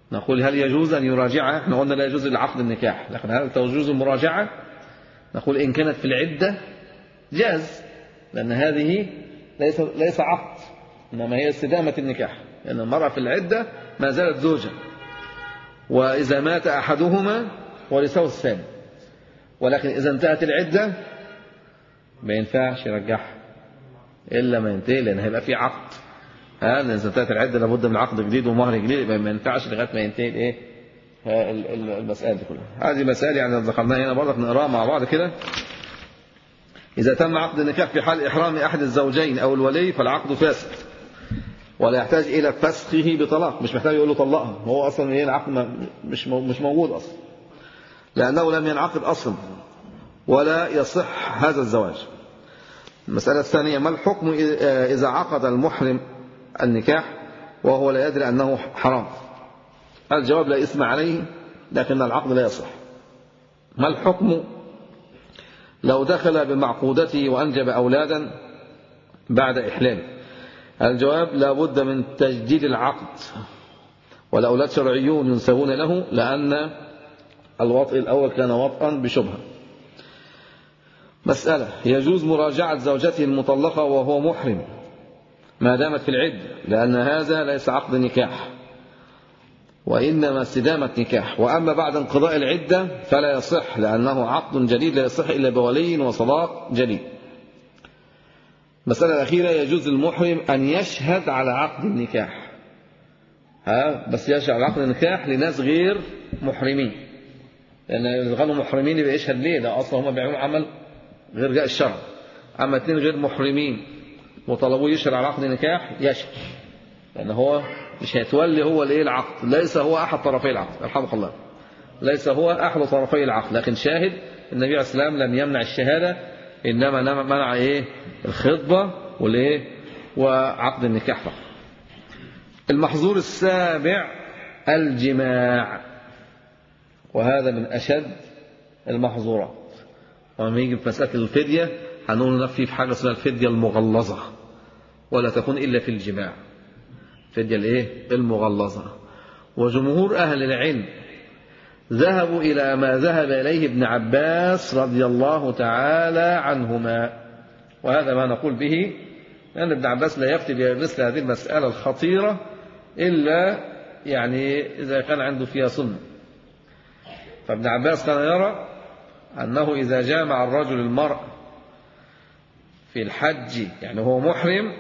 نقول هل يجوز أن يراجعها؟ احنا قلنا لا يجوز العقد النكاح، لكن هل تجوز المراجعة؟ نقول إن كانت في العدة جاز، لأن هذه ليس ليس عقد، إنما هي استدامة النكاح، لأن المرأة في العدة ما زالت زوجة، وإذا مات أحدهما ورثه الثاني. ولكن إذا انتهت العدة ما ينفعش يرجعها إلا ما ينتهي، لأن هيبقى في عقد. ها إذا انتهت العدة لابد من عقد جديد ومهر جديد، يبقى ما ينفعش لغاية ما ينتهي الإيه المسألة دي كلها. هذه مسائل يعني ذكرناها هنا برضك نقراها مع بعض كده. إذا تم عقد النكاح في حال إحرام أحد الزوجين أو الولي فالعقد فاسد، ولا يحتاج إلى فسخه بطلاق، مش محتاج يقول له طلقها، هو أصلا إيه العقد مش مش موجود أصلا، لأنه لم ينعقد أصلا ولا يصح هذا الزواج. المسألة الثانية: ما الحكم إذا عقد المحرم النكاح وهو لا يدري أنه حرام؟ الجواب: لا إثم عليه، لكن العقد لا يصح. ما الحكم لو دخل بمعقودته وأنجب أولادا بعد إحلاله؟ الجواب: لا بد من تجديد العقد، والأولاد شرعيون ينسبون له، لأن الوطء الأول كان وطئا بشبهة. مسألة: يجوز مراجعة زوجته المطلقة وهو محرم ما دامت في العدة، لأن هذا ليس عقد نكاح وإنما استدامة نكاح، وأما بعد انقضاء العدة فلا يصح، لأنه عقد جديد لا يصح إلا بولي وصداق جديد. مسألة الأخيرة: يجوز المحرم أن يشهد على عقد النكاح، ها بس يشهد على عقد النكاح لناس غير محرمين، لأن إذا كانوا محرمين يبقى يشهد ليه؟ ده أصلا هم بيعملوا عمل غير جاء الشرع. أما اثنين غير محرمين وطلبوه يشهد على عقد النكاح يشهد، لأن هو مش هيتولي هو الايه العقد، ليس هو أحد طرفي العقد، رحمه الله، ليس هو أحد طرفي العقد، لكن شاهد. النبي عليه السلام لم يمنع الشهادة، إنما منع إيه الخطبة والإيه وعقد النكاح فقط. المحظور السابع: الجماع، وهذا من أشد المحظورات. ولما يجي في مسألة الفدية هنقول نفي في حاجة اسمها الفدية المغلظة، ولا تكون إلا في الجماع، الفدية الإيه المغلظة. وجمهور أهل العلم ذهبوا إلى ما ذهب إليه ابن عباس رضي الله تعالى عنهما، وهذا ما نقول به، لأن ابن عباس لا يفتي بمثل هذه المسألة الخطيرة إلا يعني إذا كان عنده فيها سنة. فابن عباس كان يرى أنه إذا جامع الرجل المرأة في الحج يعني هو محرم،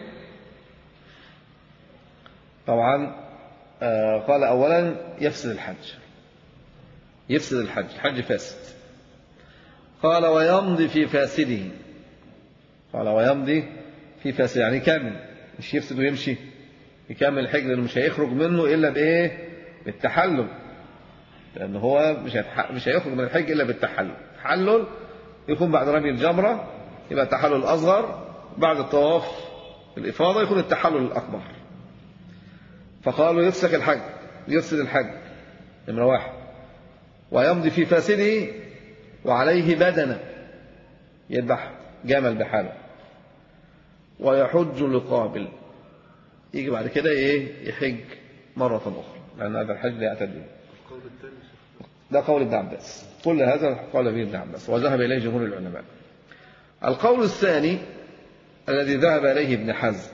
طبعا قال أولا يفسد الحج، يفسد الحج، الحج فاسد. قال ويمضي في فاسده، قال ويمضي في فاسده يعني كامل، مش يفسد ويمشي، يكمل الحج، لأنه مش هيخرج منه إلا بإيه بالتحلل، لأن هو مش مش هيخرج من الحج إلا بالتحلل. التحلل يكون بعد رمي الجمرة، يبقى التحلل الأصغر، بعد الطواف الإفاضة يكون التحلل الأكبر. فقالوا يفسك الحج، يفسد الحج نمرة واحد. ويمضي في فاسده، وعليه بدنة يذبح جمل بحاله، ويحج لقابل، يجي بعد كده ايه يحج مرة أخرى، لأن هذا الحج لا يعتد. ده قول ابن عباس، كل هذا قال به ابن عباس وذهب إليه جمهور العلماء. القول الثاني الذي ذهب إليه ابن حزم،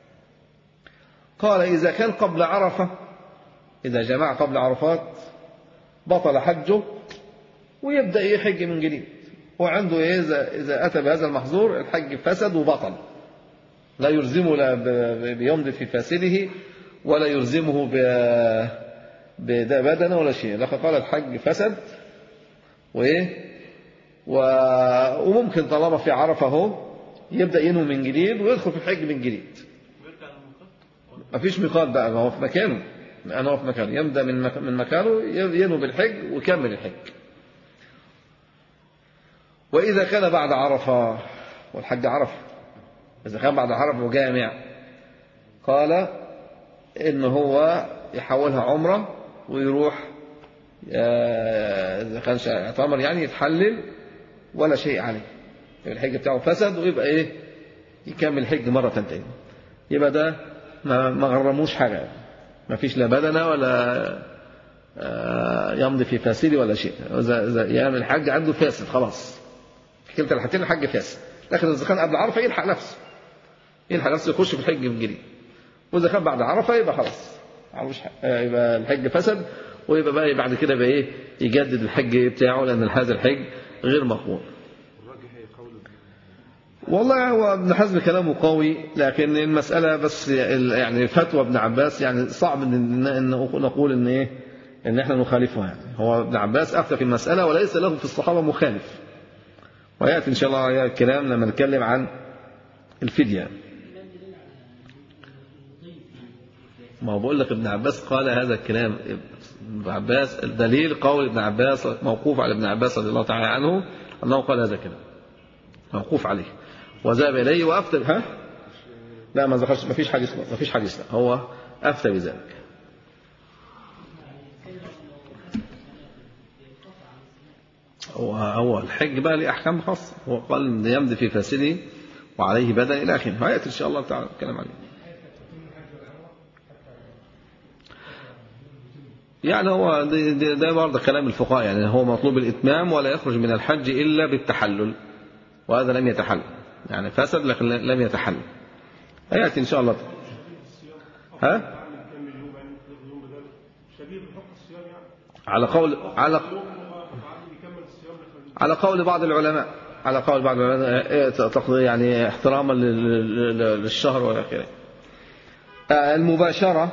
قال إذا كان قبل عرفة، إذا جمع قبل عرفات بطل حجه ويبدأ يحج من جديد، وعنده إيه إذا أتى بهذا المحظور الحج فسد وبطل، لا يلزمه لا بيمضي في فاسده ولا يلزمه ببدنه ولا شيء، لقد قال الحج فسد وإيه وممكن طالما في عرفة هو يبدأ ينوي من جديد ويدخل في الحج من جديد. ما فيش ميقات بقى، ما هو في مكانه، أنا هو في مكانه يبدأ من من مكانه ينوي بالحج ويكمل الحج. وإذا كان بعد عرفة، والحج عرفة، إذا كان بعد عرفة وجامع، قال إن هو يحولها عمرة ويروح إذا كان اعتمر يعني يتحلل ولا شيء عليه، الحج بتاعه فسد ويبقى إيه يكمل الحج مرة تانية، يبقى ده ما غرموش حاجة، ما فيش لا بدنة ولا يمضي في فاسد ولا شيء. إذا يعمل الحج عنده فاسد خلاص، كلتا الحاجتين الحج فاسد. لكن إذا كان قبل عرفة يلحق نفسه، يلحق نفسه يخش في الحج من جديد. وإذا كان بعد عرفة يبقى خلاص يبقى الحج فسد، ويبقى بقى بعد كده بقى إيه يجدد الحج بتاعه، لأن هذا الحج غير مقبول. والله هو ابن حزم كلامه قوي، لكن المسألة بس يعني فتوى ابن عباس يعني صعب ان نقول ان ايه ان احنا نخالفها. يعني هو ابن عباس افتى في المسألة وليس له في الصحابة مخالف، وياتي ان شاء الله الكلام لما نتكلم عن الفدية. ما هو بقول لك ابن عباس قال هذا الكلام. ابن عباس الدليل قول ابن عباس موقوف على ابن عباس رضي الله تعالى عنه انه قال هذا الكلام موقوف عليه وذهب إليه وأفتى. ها؟ لا ما ذكرش، ما فيش حديث، ما فيش حديث، لا هو أفتى بذلك. هو هو الحج بقى ليه أحكام خاصة، هو قال إن يمضي في فاسده وعليه بدن إلى آخره، هيأتي إن شاء الله تعالى الكلام عليه. يعني هو ده برضه كلام الفقهاء، يعني هو مطلوب الإتمام ولا يخرج من الحج إلا بالتحلل، وهذا لم يتحلل، يعني فسد لكن لم يتحلل. هيأتي إن شاء الله. ها؟ على قول على على قول بعض العلماء، على قول بعض العلماء يعني احتراما للشهر والى اخره. المباشرة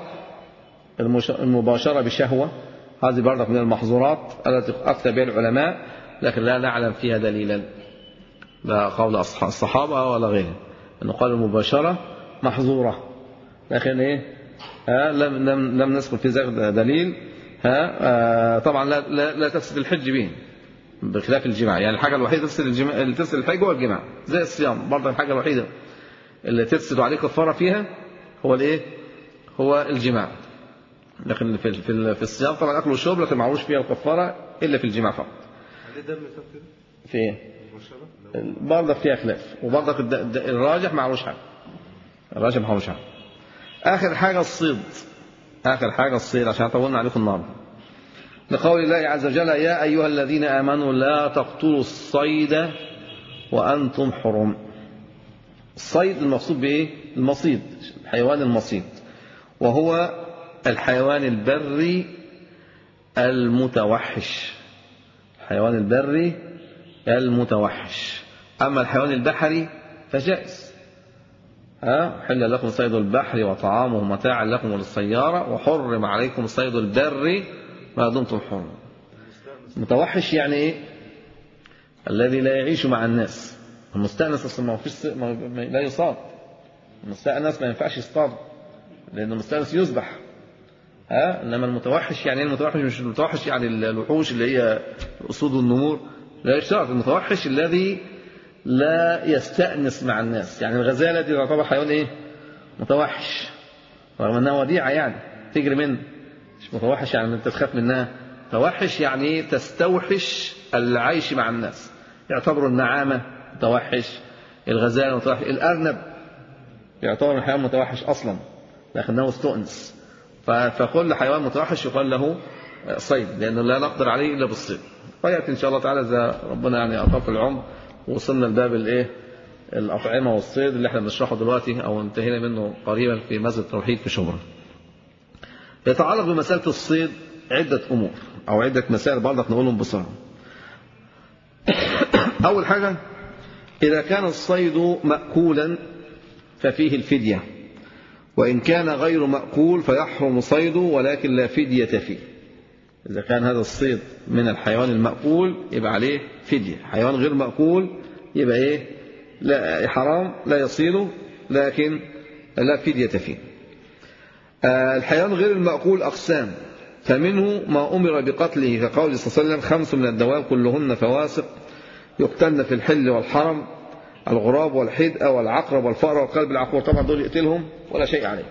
المباشرة بشهوة هذه برضه من المحظورات التي أفتى بها العلماء، لكن لا نعلم فيها دليلا، لا قول الصحابة ولا غيره، أنه قال المباشرة محظورة، لكن إيه ها لم لم لم نذكر في ذلك دليل. ها آه طبعا لا لا, لا تفسد الحج به بخلاف الجماع، يعني الحاجة الوحيدة تفسد الجماع اللي تفسد الحج هو الجماع، زي الصيام برضه الحاجة الوحيدة اللي تفسد عليه كفارة فيها هو الإيه هو الجماع. لكن في في في الصيام طبعا أكل وشرب، لكن معروش فيها الكفارة إلا في الجماع فقط. في إيه؟ برضه فيها خلاف، وبرضه الراجح معروش حاجة، الراجح معروش حاجة. آخر حاجة الصيد، آخر حاجة الصيد عشان طولنا عليكم النهارده. لقول الله عز وجل يا أيها الذين آمنوا لا تقتلوا الصيد وأنتم حرم. الصيد المقصود بإيه؟ المصيد، الحيوان المصيد، وهو الحيوان البري المتوحش، الحيوان البري المتوحش. أما الحيوان البحري فجائز. ها حل لكم صيد البحر وطعامه متاعا لكم وللسيارة وحرم عليكم صيد البر ما دمتم حرم. متوحش يعني ايه؟ الذي لا يعيش مع الناس. المستأنس اصلا ما فيش لا يصاد، المستأنس ما ينفعش يصطاد لأن المستأنس يذبح. ها انما المتوحش يعني ايه؟ المتوحش مش المتوحش يعني الوحوش اللي هي الأسود والنمور، لا يشترط. المتوحش الذي لا يستأنس مع الناس، يعني الغزالة دي تعتبر حيوان ايه؟ متوحش، رغم انها وديعة يعني تجري منه، مش متوحش يعني انت تخاف منها. متوحش يعني تستوحش العيش مع الناس، يعتبر النعامة متوحش، الغزالة متوحش، الأرنب يعتبر الحيوان متوحش أصلا لكنه استؤنس. فكل حيوان متوحش يقال له صيد، لأنه لا نقدر عليه إلا بالصيد. فيأتي إن شاء الله تعالى إذا ربنا يعني أطال في العمر وصلنا لباب الايه الأطعمة والصيد اللي احنا بنشرحه دلوقتي أو انتهينا منه قريبا في مسجد التوحيد في شبرا. يتعلق بمسألة الصيد عدة أمور أو عدة مسائل برضك نقولهم بسرعة. أول حاجة إذا كان الصيد مأكولا ففيه الفدية، وإن كان غير مأكول فيحرم صيده ولكن لا فدية فيه. إذا كان هذا الصيد من الحيوان المأكول يبقى عليه فدية، حيوان غير مأكول يبقى إيه؟ لا حرام لا يصيده لكن لا فدية فيه. آه الحيوان غير المأكول أقسام، فمنه ما أمر بقتله كقول صلى الله عليه وسلم خمس من الدواب كلهن فواسق يقتلن في الحل والحرم، الغراب والحدأ والعقرب والفأر والقلب العقور، طبعا دول يقتلهم ولا شيء عليه.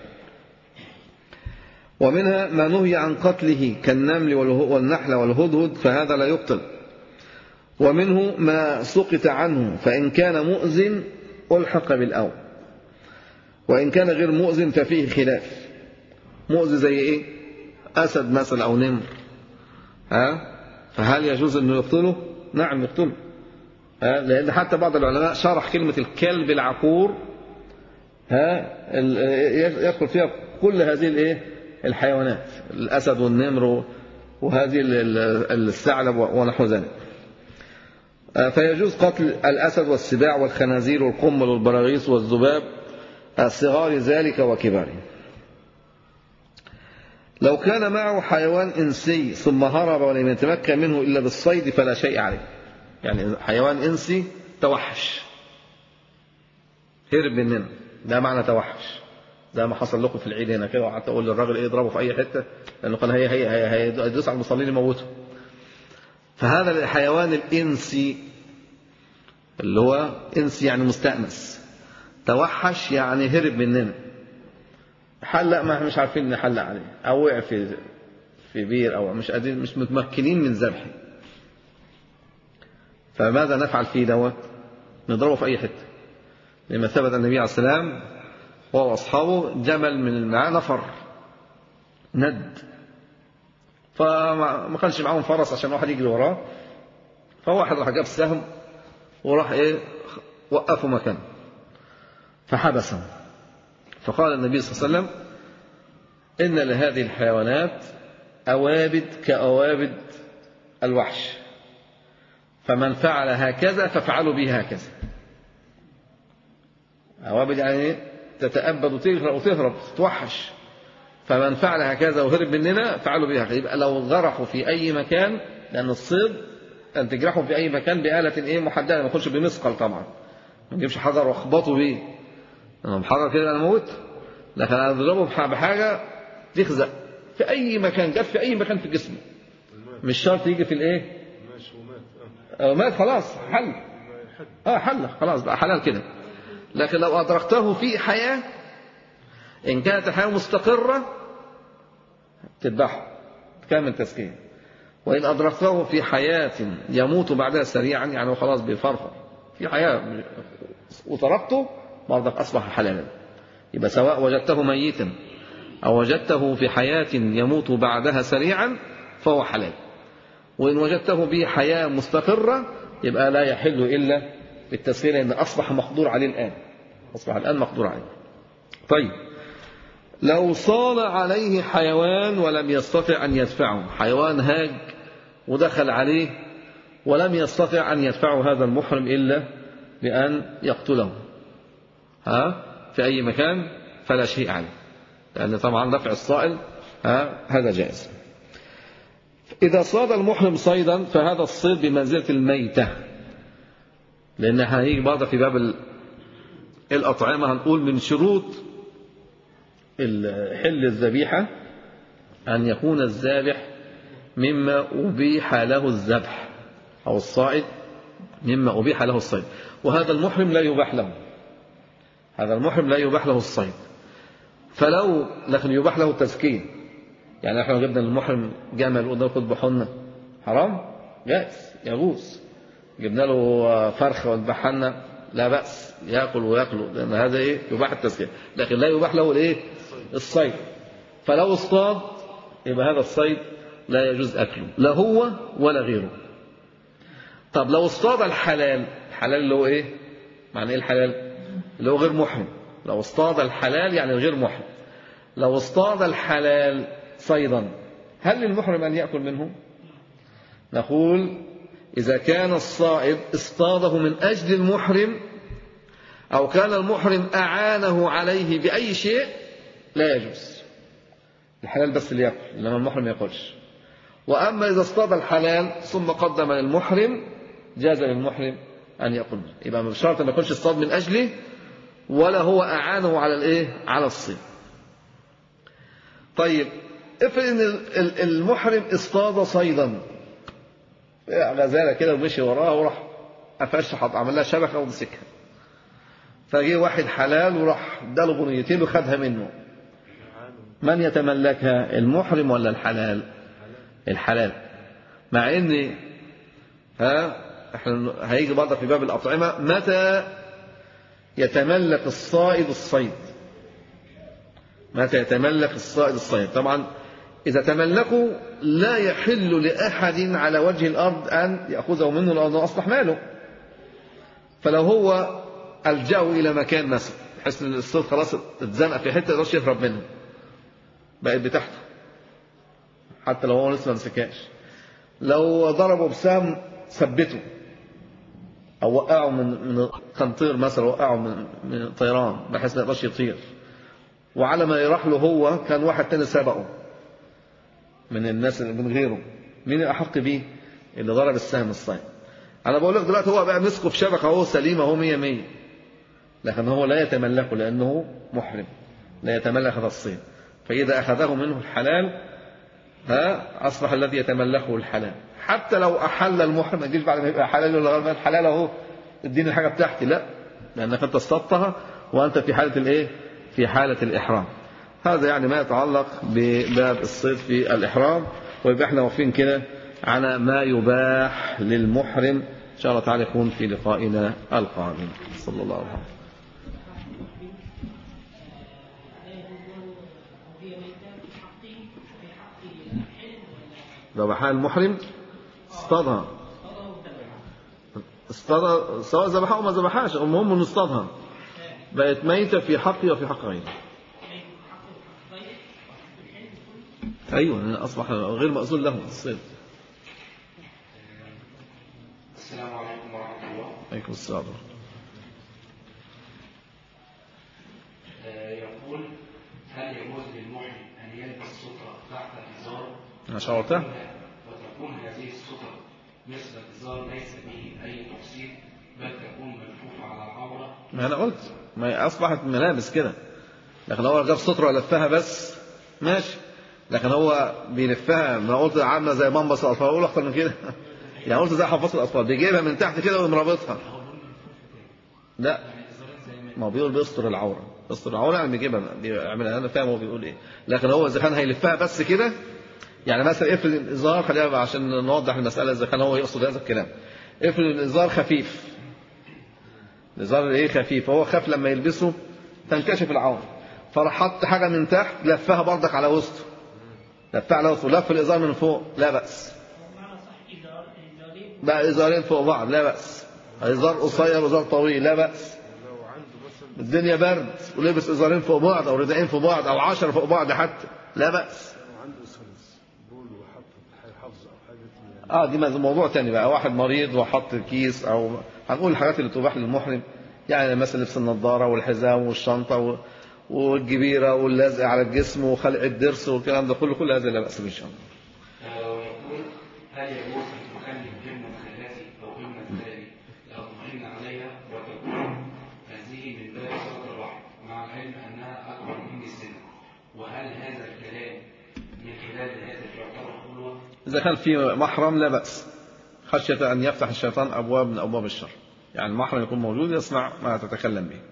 ومنها ما نهي عن قتله كالنمل والنحل والهدهد فهذا لا يقتل. ومنه ما سقط عنه فإن كان مؤذن ألحق بالأول، وإن كان غير مؤذن ففيه خلاف. مؤذن زي إيه؟ أسد مثلا أو نمر ها فهل يجوز أنه يقتله؟ نعم يقتله، لأن حتى بعض العلماء شرح كلمة الكلب العقور ها يدخل فيها كل هذه الايه الحيوانات، الأسد والنمر وهذه الثعلب ونحو ذلك. فيجوز قتل الأسد والسباع والخنازير والقمل والبراغيث والذباب صغار ذلك وكباره. لو كان معه حيوان إنسي ثم هرب ولم يتمكن منه إلا بالصيد فلا شيء عليه. يعني حيوان إنسي توحش هرب مننا، ده معنى توحش، زي ما حصل لكم في العيد هنا كده، وقعدت اقول للراجل ايه اضربه في اي حته، لانه قال هي هي هي هيدوس على المصلين يموته. فهذا الحيوان الانسي اللي هو انسي يعني مستأنس، توحش يعني هرب مننا، حلق ما احنا مش عارفين نحلق عليه، او وقع في في بير، او مش قادرين مش متمكنين من ذبحه. فماذا نفعل فيه دوت؟ نضربه في اي حته، لما ثبت النبي عليه السلام هو واصحابه جمل من معاه نفر ند، فما كانش معاهم فرس عشان واحد يجري وراه، فواحد راح جاب السهم وراح ايه وقفوا مكانه فحبسهم. فقال النبي صلى الله عليه وسلم ان لهذه الحيوانات اوابد كاوابد الوحش، فمن فعل هكذا فافعلوا به هكذا. اوابد يعني تتأبد وتغرق وتهرب تتوحش، فمن فعل هكذا وهرب مننا فعلوا بها. يبقى لو غرقوا في أي مكان، لأن الصيد أن تجرحوا في أي مكان بآلة إيه محددة، ما يكونش بمثقل طبعا، ما نجيبش حجر واخبطوا بيه، أنا بحجر كده أنا موت، لكن أنا أضربه بحاجة تخزق في أي مكان، جت في أي مكان في جسمه، مش شرط يجي في الإيه مات خلاص حل اه حل خلاص بقى حلال كده. لكن لو أدركته في حياة، إن كانت الحياة مستقرة تذبحه كامل تسكين، وإن أدركته في حياة يموت بعدها سريعا يعني خلاص بيفرفر في حياة وتركته برضك أصبح حلالا. يبقى سواء وجدته ميتا أو وجدته في حياة يموت بعدها سريعا فهو حلال، وإن وجدته به حياة مستقرة يبقى لا يحل إلا بالتسخير، لأن أصبح مقدور عليه الآن، أصبح الآن مقدور عليه. طيب لو صال عليه حيوان ولم يستطع أن يدفعه، حيوان هاج ودخل عليه ولم يستطع أن يدفعه هذا المحرم إلا بأن يقتله ها في أي مكان فلا شيء عليه، لأن طبعا دفع الصائل ها هذا جائز. إذا صاد المحرم صيدا فهذا الصيد بمنزلة الميتة، لأن هنيجي بعض في باب الأطعمة هنقول من شروط حل الذبيحة أن يكون الذابح مما أبيح له الذبح، أو الصائد مما أبيح له الصيد، وهذا المحرم لا يباح له، هذا المحرم لا يباح له الصيد. فلو لكن يباح له التسكين، يعني احنا جبنا المحرم جمل وده يذبحوا لنا حرام جائز يجوز، جبنا له فرخه وذبحها لنا لا بأس ياكل وياكله، لان هذا ايه يباح التسكين، لكن لا يباح له الايه الصيد. فلو اصطاد يبقى هذا الصيد لا يجوز اكله لا هو ولا غيره. طب لو اصطاد الحلال، الحلال اللي هو ايه معنى ايه الحلال اللي هو غير محرم، لو اصطاد الحلال يعني غير محرم، لو اصطاد الحلال صيدا هل للمحرم أن يأكل منه؟ نقول إذا كان الصائد اصطاده من أجل المحرم، أو كان المحرم أعانه عليه بأي شيء لا يجوز، الحلال بس اللي يأكل، لما المحرم ما يأكلش. وأما إذا اصطاد الحلال ثم قدم للمحرم جاز للمحرم أن يأكل منه، يبقى مش شرط ما يكونش اصطاد من أجله ولا هو أعانه على الإيه على الصيد. طيب افرض ان المحرم اصطاد صيدا غزاله كده ومشي وراها وراح قفش حط عمل لها شبكه ومسكها، فجه واحد حلال وراح اداله بنيتين وخدها منه، من يتملكها المحرم ولا الحلال؟ الحلال. مع ان ها احنا هيجي برضه في باب الاطعمه متى يتملك الصائد الصيد، متى يتملك الصائد الصيد. طبعا إذا تملكوا لا يحل لأحد على وجه الأرض أن يأخذه منه لأنه أصبح ماله. فلو هو ألجأه إلى مكان مثلا بحيث أن الصيد خلاص اتزنق في حتة يقدرش يهرب منه، بقت بتاعته حتى لو هو لسه ما مسكاش. لو ضربه بسهم ثبته أو وقعه من من قنطير مثلا، وقعه من من طيران بحيث ما يقدرش يطير، وعلى ما يروح له هو كان واحد تاني سبقه من الناس اللي من غيره، مين الأحق بيه؟ اللي ضرب السهم الصيد. أنا بقول لك دلوقتي هو بقى مسكه في شبكة وهو سليمة هو مية مية، لكن هو لا يتملكه لأنه محرم، لا يتملك هذا الصيد. فإذا أخذه منه الحلال ها أصبح الذي يتملكه الحلال. حتى لو أحل المحرم ما يجيش بعد ما يبقى حلال ولا غير حلال أهو اديني الحاجة بتاعتي، لا، لأنك أنت اصطدتها وأنت في حالة الإيه؟ في حالة الإحرام. هذا يعني ما يتعلق بباب الصيد في الإحرام. ويبقى احنا واقفين كده على ما يباح للمحرم. إن شاء الله تعالى يكون في لقائنا القادم. صلى الله عليه وسلم. ذبحها المحرم اصطادها اصطادها سواء ذبحها او ما ذبحهاش، المهم انه اصطادها بقت ميتة في حقي وفي حق غيري. ايوه اصبح غير مأذون له الصيد. السلام عليكم ورحمة الله. عليكم السلام. يقول هل يجوز للمحرم أن يلبس سترة تحت الإزار؟ أنا شعرتها. وتكون هذه السترة مثل الإزار ليس به أي تقصير بل تكون ملفوفة على العورة. ما أنا قلت ما أصبحت ملابس كده، لكن هو جاب سترة ولفها بس ماشي، لكن هو بيلفها. ما قلت عامله زي منبس الأطفال، أقول أكتر من كده يعني قلت زي حفاظ الأطفال بيجيبها من تحت كده ومرابطها. لا ما هو بيقول بيستر العورة، بيستر العورة يعني بيجيبها بيعملها. أنا فاهم هو بيقول إيه، لكن هو إذا كان هيلفها بس كده يعني مثلا افرض الإزار، خلينا عشان نوضح المسألة إذا كان هو يقصد هذا الكلام. افرض الإزار خفيف، الإزار إيه خفيف، فهو خاف لما يلبسه تنكشف العورة، فراح حط حاجة من تحت لفها برضك على وسطه، لفها على وسطه، لف الإزار من فوق لا بأس. بقى إزارين فوق بعض لا بأس، إزار قصير وإزار طويل لا بأس. الدنيا برد ولبس إزارين فوق بعض أو رداءين فوق بعض أو عشرة فوق بعض حتى لا بأس. اه دي موضوع تاني بقى، واحد مريض وحط كيس، او هنقول الحاجات اللي تباح للمحرم يعني مثلا لبس النظاره والحزام والشنطه والجبيره واللزق على الجسم وخلع الضرس والكلام ده كله، كل هذا لا باس به ان شاء الله. ويقول هل يجوز ان تخلي ابنه خالتي او ابنه خالي لو طمئن عليها وتكون هذه من باب صدر الرحم مع العلم انها اكبر مني سنا، وهل هذا الكلام من خلال الهاتف يعتبر خلوه؟ إذا كان في محرم لا بأس، خشية أن يفتح الشيطان أبواب من أبواب الشر، يعني المحرم يكون موجود يسمع ما تتكلم به.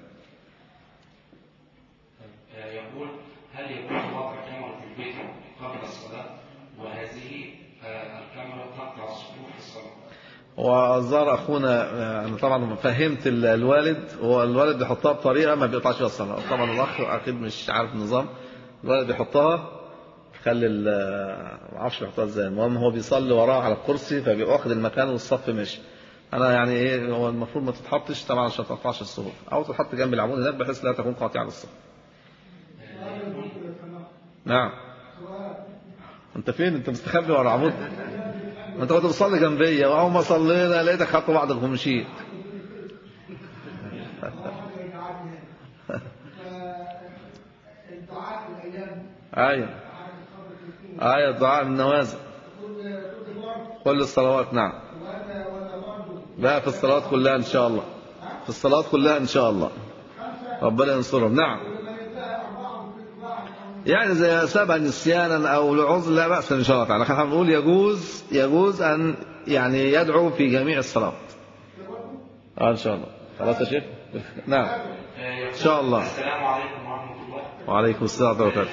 يقول هل يكون وضع كاميرا في البيت قبل الصلاة، وهذه الكاميرا تقطع الصفوف في الصلاة؟ وزار أخونا أنا طبعا فهمت الوالد، هو الوالد بيحطها بطريقة ما بيقطعش فيها الصلاة، طبعا الأخ أكيد مش عارف النظام، الوالد بيحطها خلي ما اعرفش يحطها ازاي، المهم هو بيصلي وراه على الكرسي فبياخد المكان والصف ماشي. انا يعني ايه هو المفروض ما تتحطش طبعا عشان ما تقطعش الصفوف، او تتحط جنب العمود هناك بحيث لا تكون قاطعه للصف. نعم انت فين؟ انت مستخبي ورا عمود؟ انت كنت بتصلي جنبيا واول ما صلينا لقيتك خدتوا بعضك ومشيت. ايوه آية الدعاء النوازل كل الصلوات. نعم بقى في الصلوات كلها إن شاء الله، في الصلوات كلها إن شاء الله ربنا ينصرهم. نعم يعني زي سبع نسيانا أو لعذر لا بأس إن شاء الله تعالى. احنا بنقول يجوز يجوز أن يعني يدعو في جميع الصلوات آه إن شاء الله. خلاص يا شيخ. نعم إن شاء الله. السلام عليكم ورحمة الله. وعليكم السلام ورحمة الله.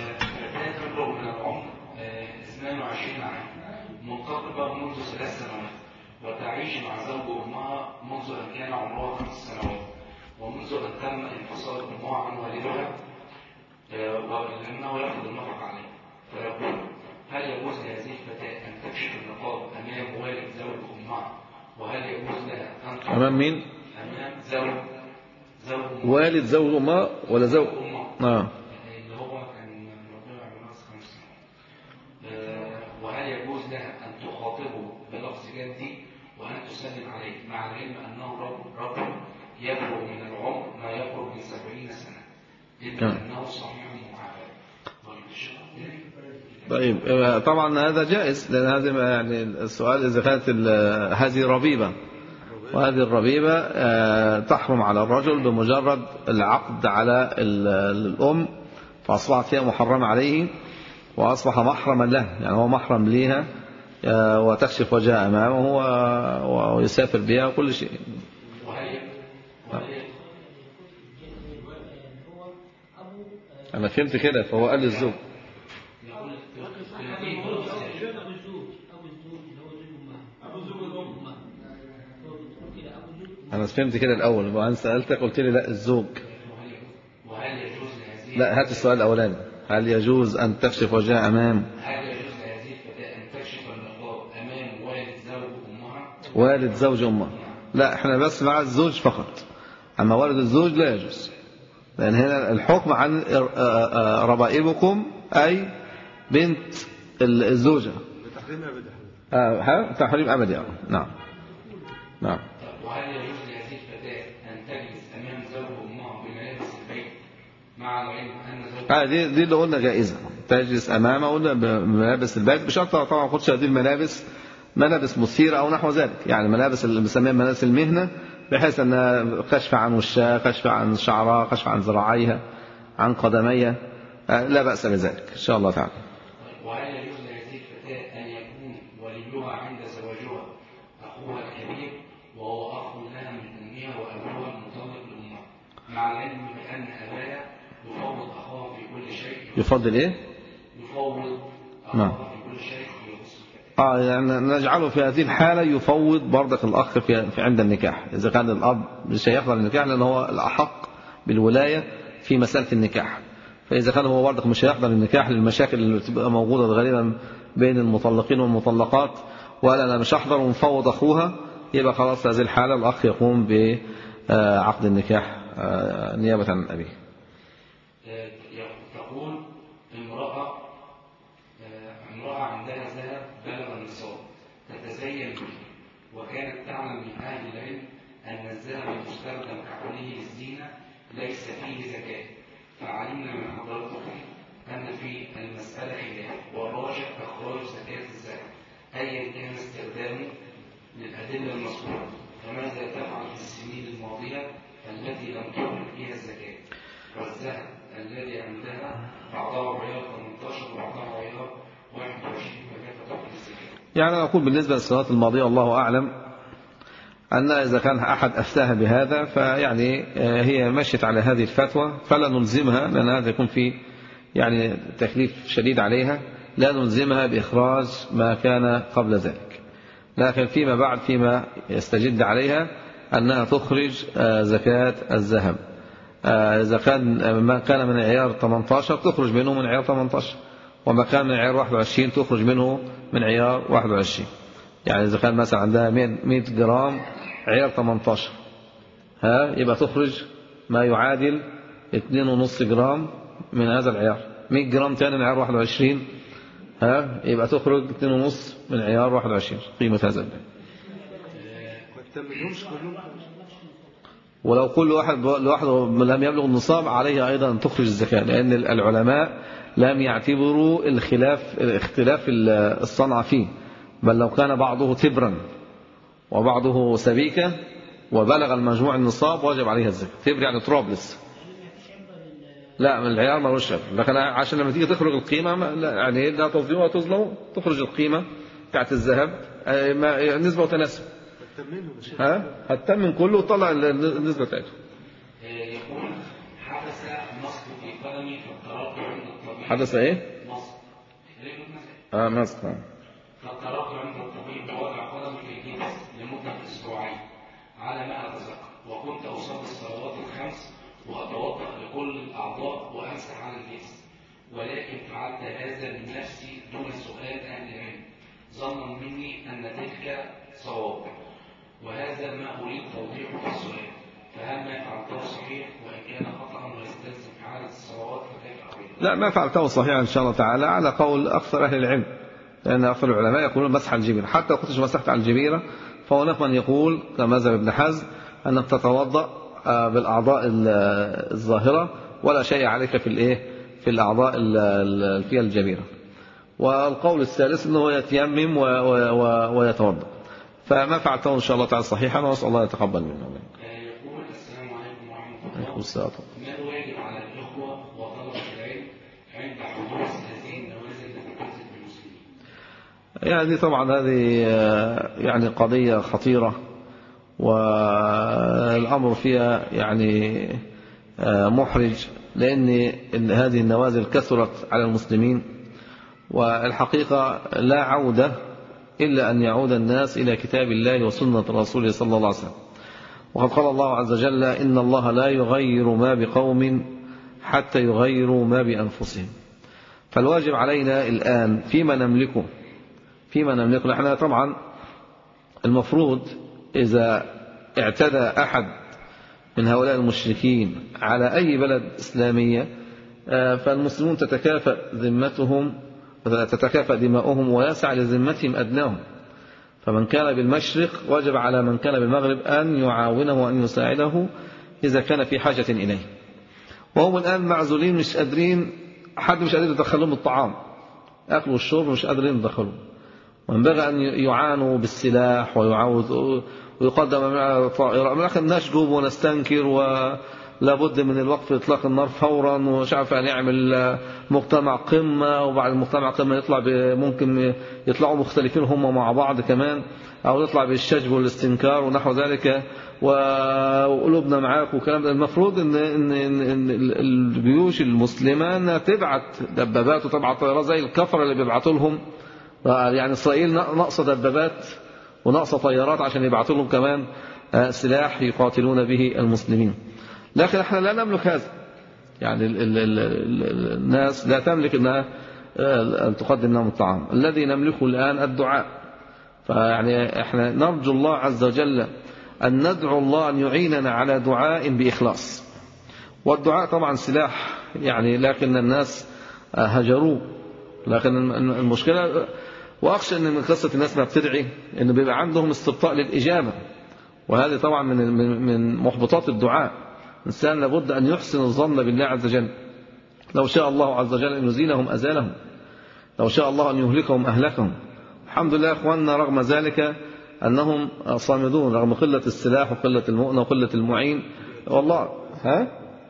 منتقبة منذ ثلاث سنوات وتعيش مع زوج أمها منذ أن كان عمرها خمس سنوات، ومنذ أن تم انفصال أمها عن والدها ولأنه يأخذ النفقة عليه. فيقول هل أمام مين؟ أمام زوج زوج والد زوج أمه ولا زوج؟ آه. اللي هو كان ربنا يعمل خمسة. وهل يجوز لها أن تخاطبه بلفظ جدي وأن تسلم عليه مع العلم أنه رجل رجل يبلغ من العمر ما يقرب من سبعين سنة إلا أنه صحيح معافى. طيب طبعا هذا جائز، لأن هذا يعني السؤال إذا كانت هذه ربيبة، وهذه الربيبة تحرم على الرجل بمجرد العقد على الأم، فأصبحت فيها محرمة عليه وأصبح محرما له، يعني هو محرم ليها وتكشف وجهها أمامه ويسافر بها وكل شيء. أنا فهمت كده، فهو قال للزوج. أنا فهمت كده الأول، وأنا سألتك قلت لي لا الزوج. لا هات السؤال الأولاني، هل يجوز أن تكشف وجهها أمام هل يجوز لهذه الفتاة أن تكشف المخاض أمام والد زوج أمها؟ والد زوج أمها لا، احنا بس مع الزوج فقط، أما والد الزوج لا يجوز، لأن هنا الحكم عن ربائبكم أي بنت الزوجة بتحريم أبدي. آه تحريم أبدي. آه. نعم نعم. وهل يجوز لهذه الفتاة أن تجلس أمام زوج أمها بملابس البيت مع العلم أن زوج آه دي دي اللي قلنا جائزة، تجلس أمامه قلنا بملابس البيت بشرط طبعا ما تاخدش هذه الملابس ملابس مثيرة أو نحو ذلك، يعني ملابس اللي بنسميها ملابس المهنة، بحيث أنها كشف عن وشها، كشف عن شعرها، كشف عن ذراعيها، عن قدميها، لا بأس بذلك إن شاء الله تعالى. وهل يجوز لهذه الفتاة أن يكون وليها عند زواجها أخوها الكبير وهو أخ لها من أمها وأبوها المطلق لأمها، مع العلم بأن أباها يفوض أخاها في كل شيء؟ يفضل إيه؟ يفوض أخاها في كل شيء. آه يعني نجعله في هذه الحالة يفوض برضك الأخ في, في عند النكاح، إذا كان الأب مش هيحضر النكاح لأن هو الأحق بالولاية في مسألة النكاح، فإذا كان هو برضك مش هيحضر النكاح للمشاكل اللي بتبقى موجودة غالبا بين المطلقين والمطلقات، ولا أنا مش هحضر ومفوض أخوها، يبقى خلاص هذه الحالة الأخ يقوم بعقد النكاح نيابة عن أبيه. تقول امرأة امرأة عندها ذهب بلغ النصاب تتزين به، وكانت تعلم من أهل العلم أن الذهب المستخدم كحلي للزينة ليس فيه زكاة، فعلمنا من حضرتكم أن في المسألة خلاف والراجح إخراج زكاة الذهب أيا كان استخدامه للأدلة المذكورة، فماذا تفعل في السنين الماضية التي لم تخرج فيها الزكاة، والذهب الذي عندها بعضها عيار ثمانية عشر وبعضها عيار واحد وعشرين، فكيف تفعل الزكاة؟ يعني أنا أقول بالنسبة للسنوات الماضية الله أعلم أن إذا كان أحد أفتاها بهذا فيعني هي مشت على هذه الفتوى فلا نلزمها، لأن هذا يكون فيه يعني تكليف شديد عليها، لا نلزمها بإخراج ما كان قبل ذلك، لكن فيما بعد فيما يستجد عليها أنها تخرج زكاة الذهب، إذا كان ما كان من عيار ثمانية عشر تخرج منه من عيار ثمانية عشر، وما كان من عيار واحد وعشرين تخرج منه من عيار واحد وعشرين، يعني إذا كان مثلا عندها مئة جرام عيار ثمانية عشر ها يبقى تخرج ما يعادل اثنين ونص جرام من هذا العيار، مئة جرام تاني من عيار واحد وعشرين ها يبقى تخرج اثنين ونص من عيار واحد وعشرين قيمة هذا البيع. ولو كل واحد لوحده لم يبلغ النصاب عليه أيضا أن تخرج الزكاة، لأن العلماء لم يعتبروا الخلاف اختلاف الصنعة فيه، بل لو كان بعضه تبرا وبعضه سبيكة وبلغ المجموع النصاب وجب عليها الزكاة. تبر يعني تراب لسه، لا من العيار ملوش عبر، لكن عشان لما تيجي تخرج القيمة يعني لا تظلموا ولا تظلموا، تخرج القيمة بتاعت الذهب نسبة وتناسب، ها هتتمن كله وطلع النسبة بتاعته. يقول حدث نصب في قدمي فاضطررت عند الطبيب. حدث ايه؟ نصب. اه نصب. فاضطررت عند الطبيب بوضع قدمي في الجبس لمدة اسبوعين على ما اتذكر، وكنت اصلي الصلوات الخمس واتوضا لكل الاعضاء وامسح على الجبس، ولكن فعلت هذا من نفسي دون سؤال اهل العلم ظنا مني ان تلك صواب، وهذا ما أريد توضيحه في السؤال، فهل ما فعلته صحيح وإن كان خطأ ويستلزم إعادة الصلوات فكيف أريد؟ لا، ما فعلته صحيح إن شاء الله تعالى على قول أكثر أهل العلم، لأن أكثر العلماء يقولون مسح الجبيرة، حتى لو كنتش مسحت على الجبيرة فهناك من يقول كما ذهب ابن حزم أنك تتوضأ بالأعضاء الظاهرة ولا شيء عليك في الإيه في الأعضاء في الجبيرة. والقول الثالث أنه يتيمم ويتوضأ. فما فعلته إن شاء الله تعالى صحيحا، وأسأل الله يتقبل منه. يقول السلام عليكم ورحمة الله. عليكم السلام. ما الواجب على الإخوة وطلبة العلم عند حدوث هذه النوازل التي تنزل بالمسلمين؟ يعني طبعا هذه يعني قضية خطيرة، والأمر فيها يعني محرج، لأن هذه النوازل كثرت على المسلمين، والحقيقة لا عودة إلا أن يعود الناس إلى كتاب الله وسنة رسوله صلى الله عليه وسلم. وقد قال الله عز وجل: إن الله لا يغير ما بقوم حتى يغيروا ما بأنفسهم. فالواجب علينا الآن فيما نملكه فيما نملكه نحن طبعا المفروض إذا اعتدى أحد من هؤلاء المشركين على أي بلد إسلامية فالمسلمون تتكافأ ذمتهم تتكافأ دماؤهم ويسعى لذمتهم أدناهم. فمن كان بالمشرق وجب على من كان بالمغرب أن يعاونه وأن يساعده إذا كان في حاجة إليه. وهم الآن معزولين، مش قادرين، حد مش قادر يدخلهم الطعام، أكل والشرب مش قادرين يدخلهم، وينبغي أن يعانوا بالسلاح ويعاود ويقدم طائرة. من الآخر نشجب ونستنكر ولابد من الوقف إطلاق النار فورا، ومش عارف أن يعمل مجتمع قمة، وبعد المجتمع قمة يطلع ممكن يطلعوا مختلفين هم مع بعض كمان، أو يطلع بالشجب والاستنكار ونحو ذلك، وقلوبنا معاك وكلام. المفروض إن, إن, إن, إن الجيوش المسلمة تبعت دبابات وتبعت طائرات زي الكفر اللي بيبعتوا لهم. يعني إسرائيل ناقصة دبابات وناقصة طيارات عشان يبعثوا لهم كمان سلاح يقاتلون به المسلمين. لكن احنا لا نملك هذا، يعني ال ال ال ال الناس لا تملك انها أن تقدم لهم الطعام. الذي نملكه الآن الدعاء. فيعني احنا نرجو الله عز وجل أن ندعو الله أن يعيننا على دعاء بإخلاص. والدعاء طبعا سلاح يعني، لكن الناس هجروه. لكن المشكلة، وأخشى أن من قصة الناس ما بتدعي أنه بيبقى عندهم استبطاء للإجابة، وهذه طبعا من من محبطات الدعاء. الإنسان لابد أن يحسن الظن بالله عز وجل. لو شاء الله عز وجل أن يزيلهم أزالهم، لو شاء الله أن يهلكهم أهلكهم. الحمد لله أخواننا رغم ذلك أنهم صامدون رغم قلة السلاح وقلة المؤنة وقلة المعين. والله ها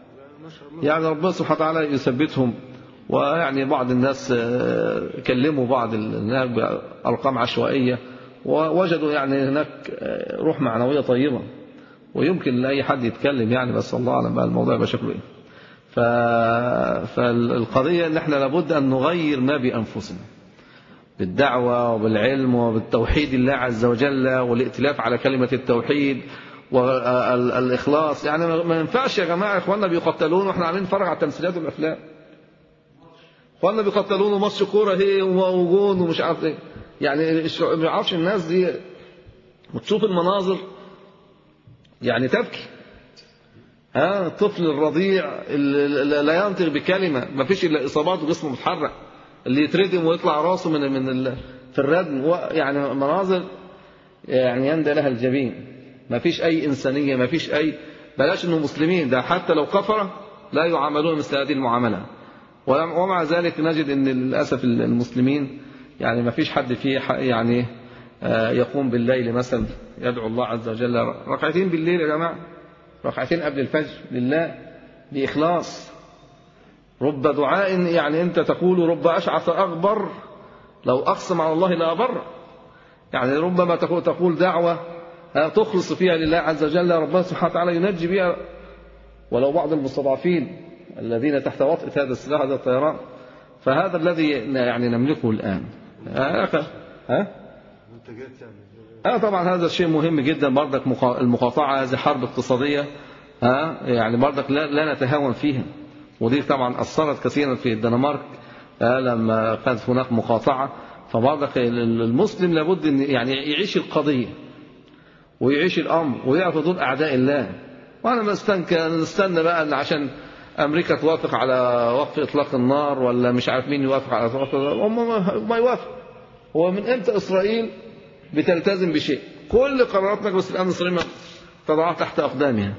يعني ربنا سبحانه وتعالى يثبتهم. ويعني بعض الناس كلموا بعض الناس بأرقام عشوائية، ووجدوا يعني هناك روح معنوية طيبة، ويمكن لأي حد يتكلم يعني، بس الله أعلم بقى الموضوع يبقى شكله إيه. ف... فالقضية إن إحنا لابد أن نغير ما بأنفسنا بالدعوة وبالعلم وبالتوحيد الله عز وجل والائتلاف على كلمة التوحيد والإخلاص. يعني ما ينفعش يا جماعة إخواننا بيقتلون وإحنا عاملين نتفرج على التمثيلات والأفلام. إخواننا بيقتلون وماتش كورة هي وجون ومش عارف إيه. يعني ما يعرفش الناس دي وتشوف المناظر يعني تبكي. ها الطفل الرضيع اللي لا ينطق بكلمة، ما فيش إلا إصابات وجسمه متحرك، اللي يتردم ويطلع راسه من من في الردم. يعني مناظر يعني يندى لها الجبين. ما فيش أي إنسانية، ما فيش أي، بلاش إنه مسلمين، ده حتى لو كفرة لا يعاملون مثل هذه المعاملة. ومع ذلك نجد إن للأسف المسلمين يعني ما فيش حد فيه يعني يقوم بالليل مثلا يدعو الله عز وجل ركعتين بالليل يا جماعة، ركعتين قبل الفجر لله بإخلاص. رب دعاء يعني أنت تقول رب أشعث أغبر لو أقسم على الله لا أبر. يعني ربما تقول تقول دعوة تخلص فيها لله عز وجل، ربنا سبحانه وتعالى ينجي بها ولو بعض المستضعفين الذين تحت وطئة هذا السلاح هذا الطيران. فهذا الذي يعني نملكه الآن. ها ها أه طبعا هذا الشيء مهم جدا برضك. المقاطعة هذه حرب اقتصادية، ها يعني برضك لا, لا نتهاون فيها. ودي طبعا أثرت كثيرا في الدنمارك لما كانت هناك مقاطعة. فبرضك المسلم لابد أن يعني يعيش القضية ويعيش الأمر ويقف ضد أعداء الله. وأنا نستنى بقى إن عشان أمريكا توافق على وقف إطلاق النار ولا مش عارف مين يوافق على إطلاق النار، هم ما يوافق. هو من إمتى إسرائيل بتلتزم بشيء؟ كل قرارات مجلس الأمن الإسرائيلي تضعها تحت أقدامها،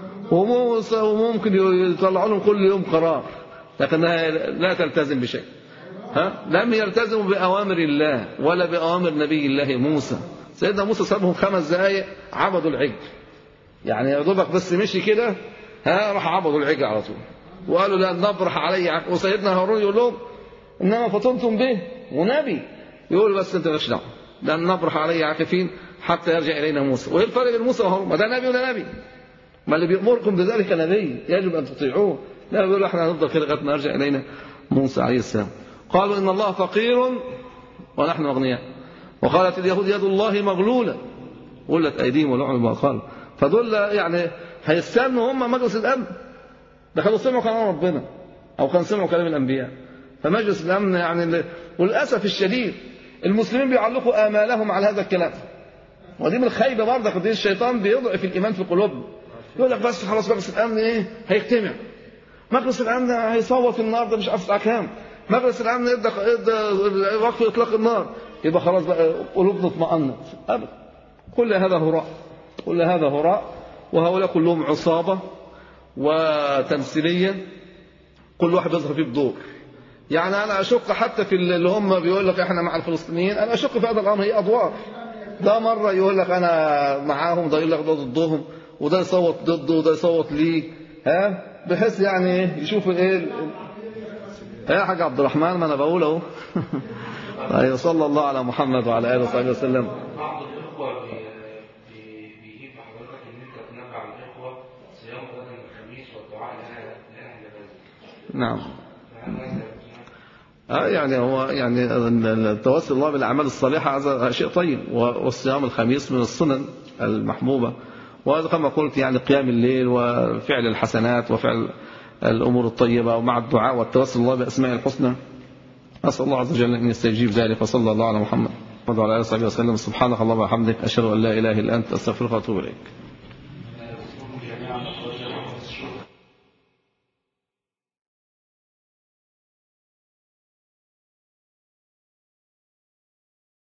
وممكن يطلعوا لهم كل يوم قرار، لكنها لا تلتزم بشيء. ها؟ لم يلتزموا بأوامر الله ولا بأوامر نبي الله موسى. سيدنا موسى سابهم خمس دقائق عبدوا العجل، يعني يا دوبك بس مشي كده ها راح عبدوا العجل على طول، وقالوا لا نبرح علي. وسيدنا هارون يقول لهم انما فطنتم به، ونبي يقول بس انت مالكش دعوه، لن نبرح علي عاكفين حتى يرجع الينا موسى. وايه الفرق بين موسى وهارون؟ ما ده نبي ولا نبي، ما اللي بيأمركم بذلك نبي يجب ان تطيعوه. لا بيقول احنا هنفضل كده لغايه ما يرجع الينا موسى عليه السلام. قالوا ان الله فقير ونحن اغنياء، وقالت اليهود يد الله مغلوله غلت ايديهم ولعنوا بما قالوا. فدول يعني هيستنوا هم مجلس الامن؟ ده كانوا سمعوا كلام ربنا او كانوا سمعوا كلام الانبياء. فمجلس الامن يعني وللاسف الشديد المسلمين بيعلقوا امالهم على هذا الكلام، ودي من الخيبه برضه. قد الشيطان بيضعف الايمان في قلوبنا، يقول لك بس خلاص مجلس الامن ايه هيجتمع، مجلس الامن هيصوت النهارده مش عارف كام، مجلس الامن ادى ادى وقف اطلاق النار، يبقى خلاص بقى قلوبنا اطمأنت. ابدا، كل هذا هراء، كل هذا هراء. وهؤلاء كلهم عصابه وتمثيليه، كل واحد يظهر فيه بدور. يعني انا اشك حتى في اللي هم بيقول لك احنا مع الفلسطينيين، انا اشك في هذا الامر، هي ادوار. ده مره يقول لك انا معاهم، ده يقول لك ده ضدهم، وده يصوت ضده وده يصوت ليه، ها بحيث يعني ايه يشوف ايه يا حاج عبد الرحمن. ما انا بقول اهو. طيب صلى الله على محمد وعلى اله وصحبه وسلم. بعض الاخوه بيجيب لحضرتك ان انت تنبه على الاخوه صيام غدا الخميس والدعاء لاهل الغزو. نعم. اه يعني هو يعني التوسل الله بالاعمال الصالحه هذا شيء طيب، والصيام الخميس من السنن المحبوبه، وهذا كما قلت يعني قيام الليل وفعل الحسنات وفعل الامور الطيبه، ومع الدعاء والتوسل الله باسماء الحسنى. اسال الله عز وجل ان يستجيب ذلك. وصلى الله على محمد وعلى اله وصحبه وسلم. سبحانك اللهم وبحمدك، اشهد ان لا اله الا انت، استغفرك واتوب اليك.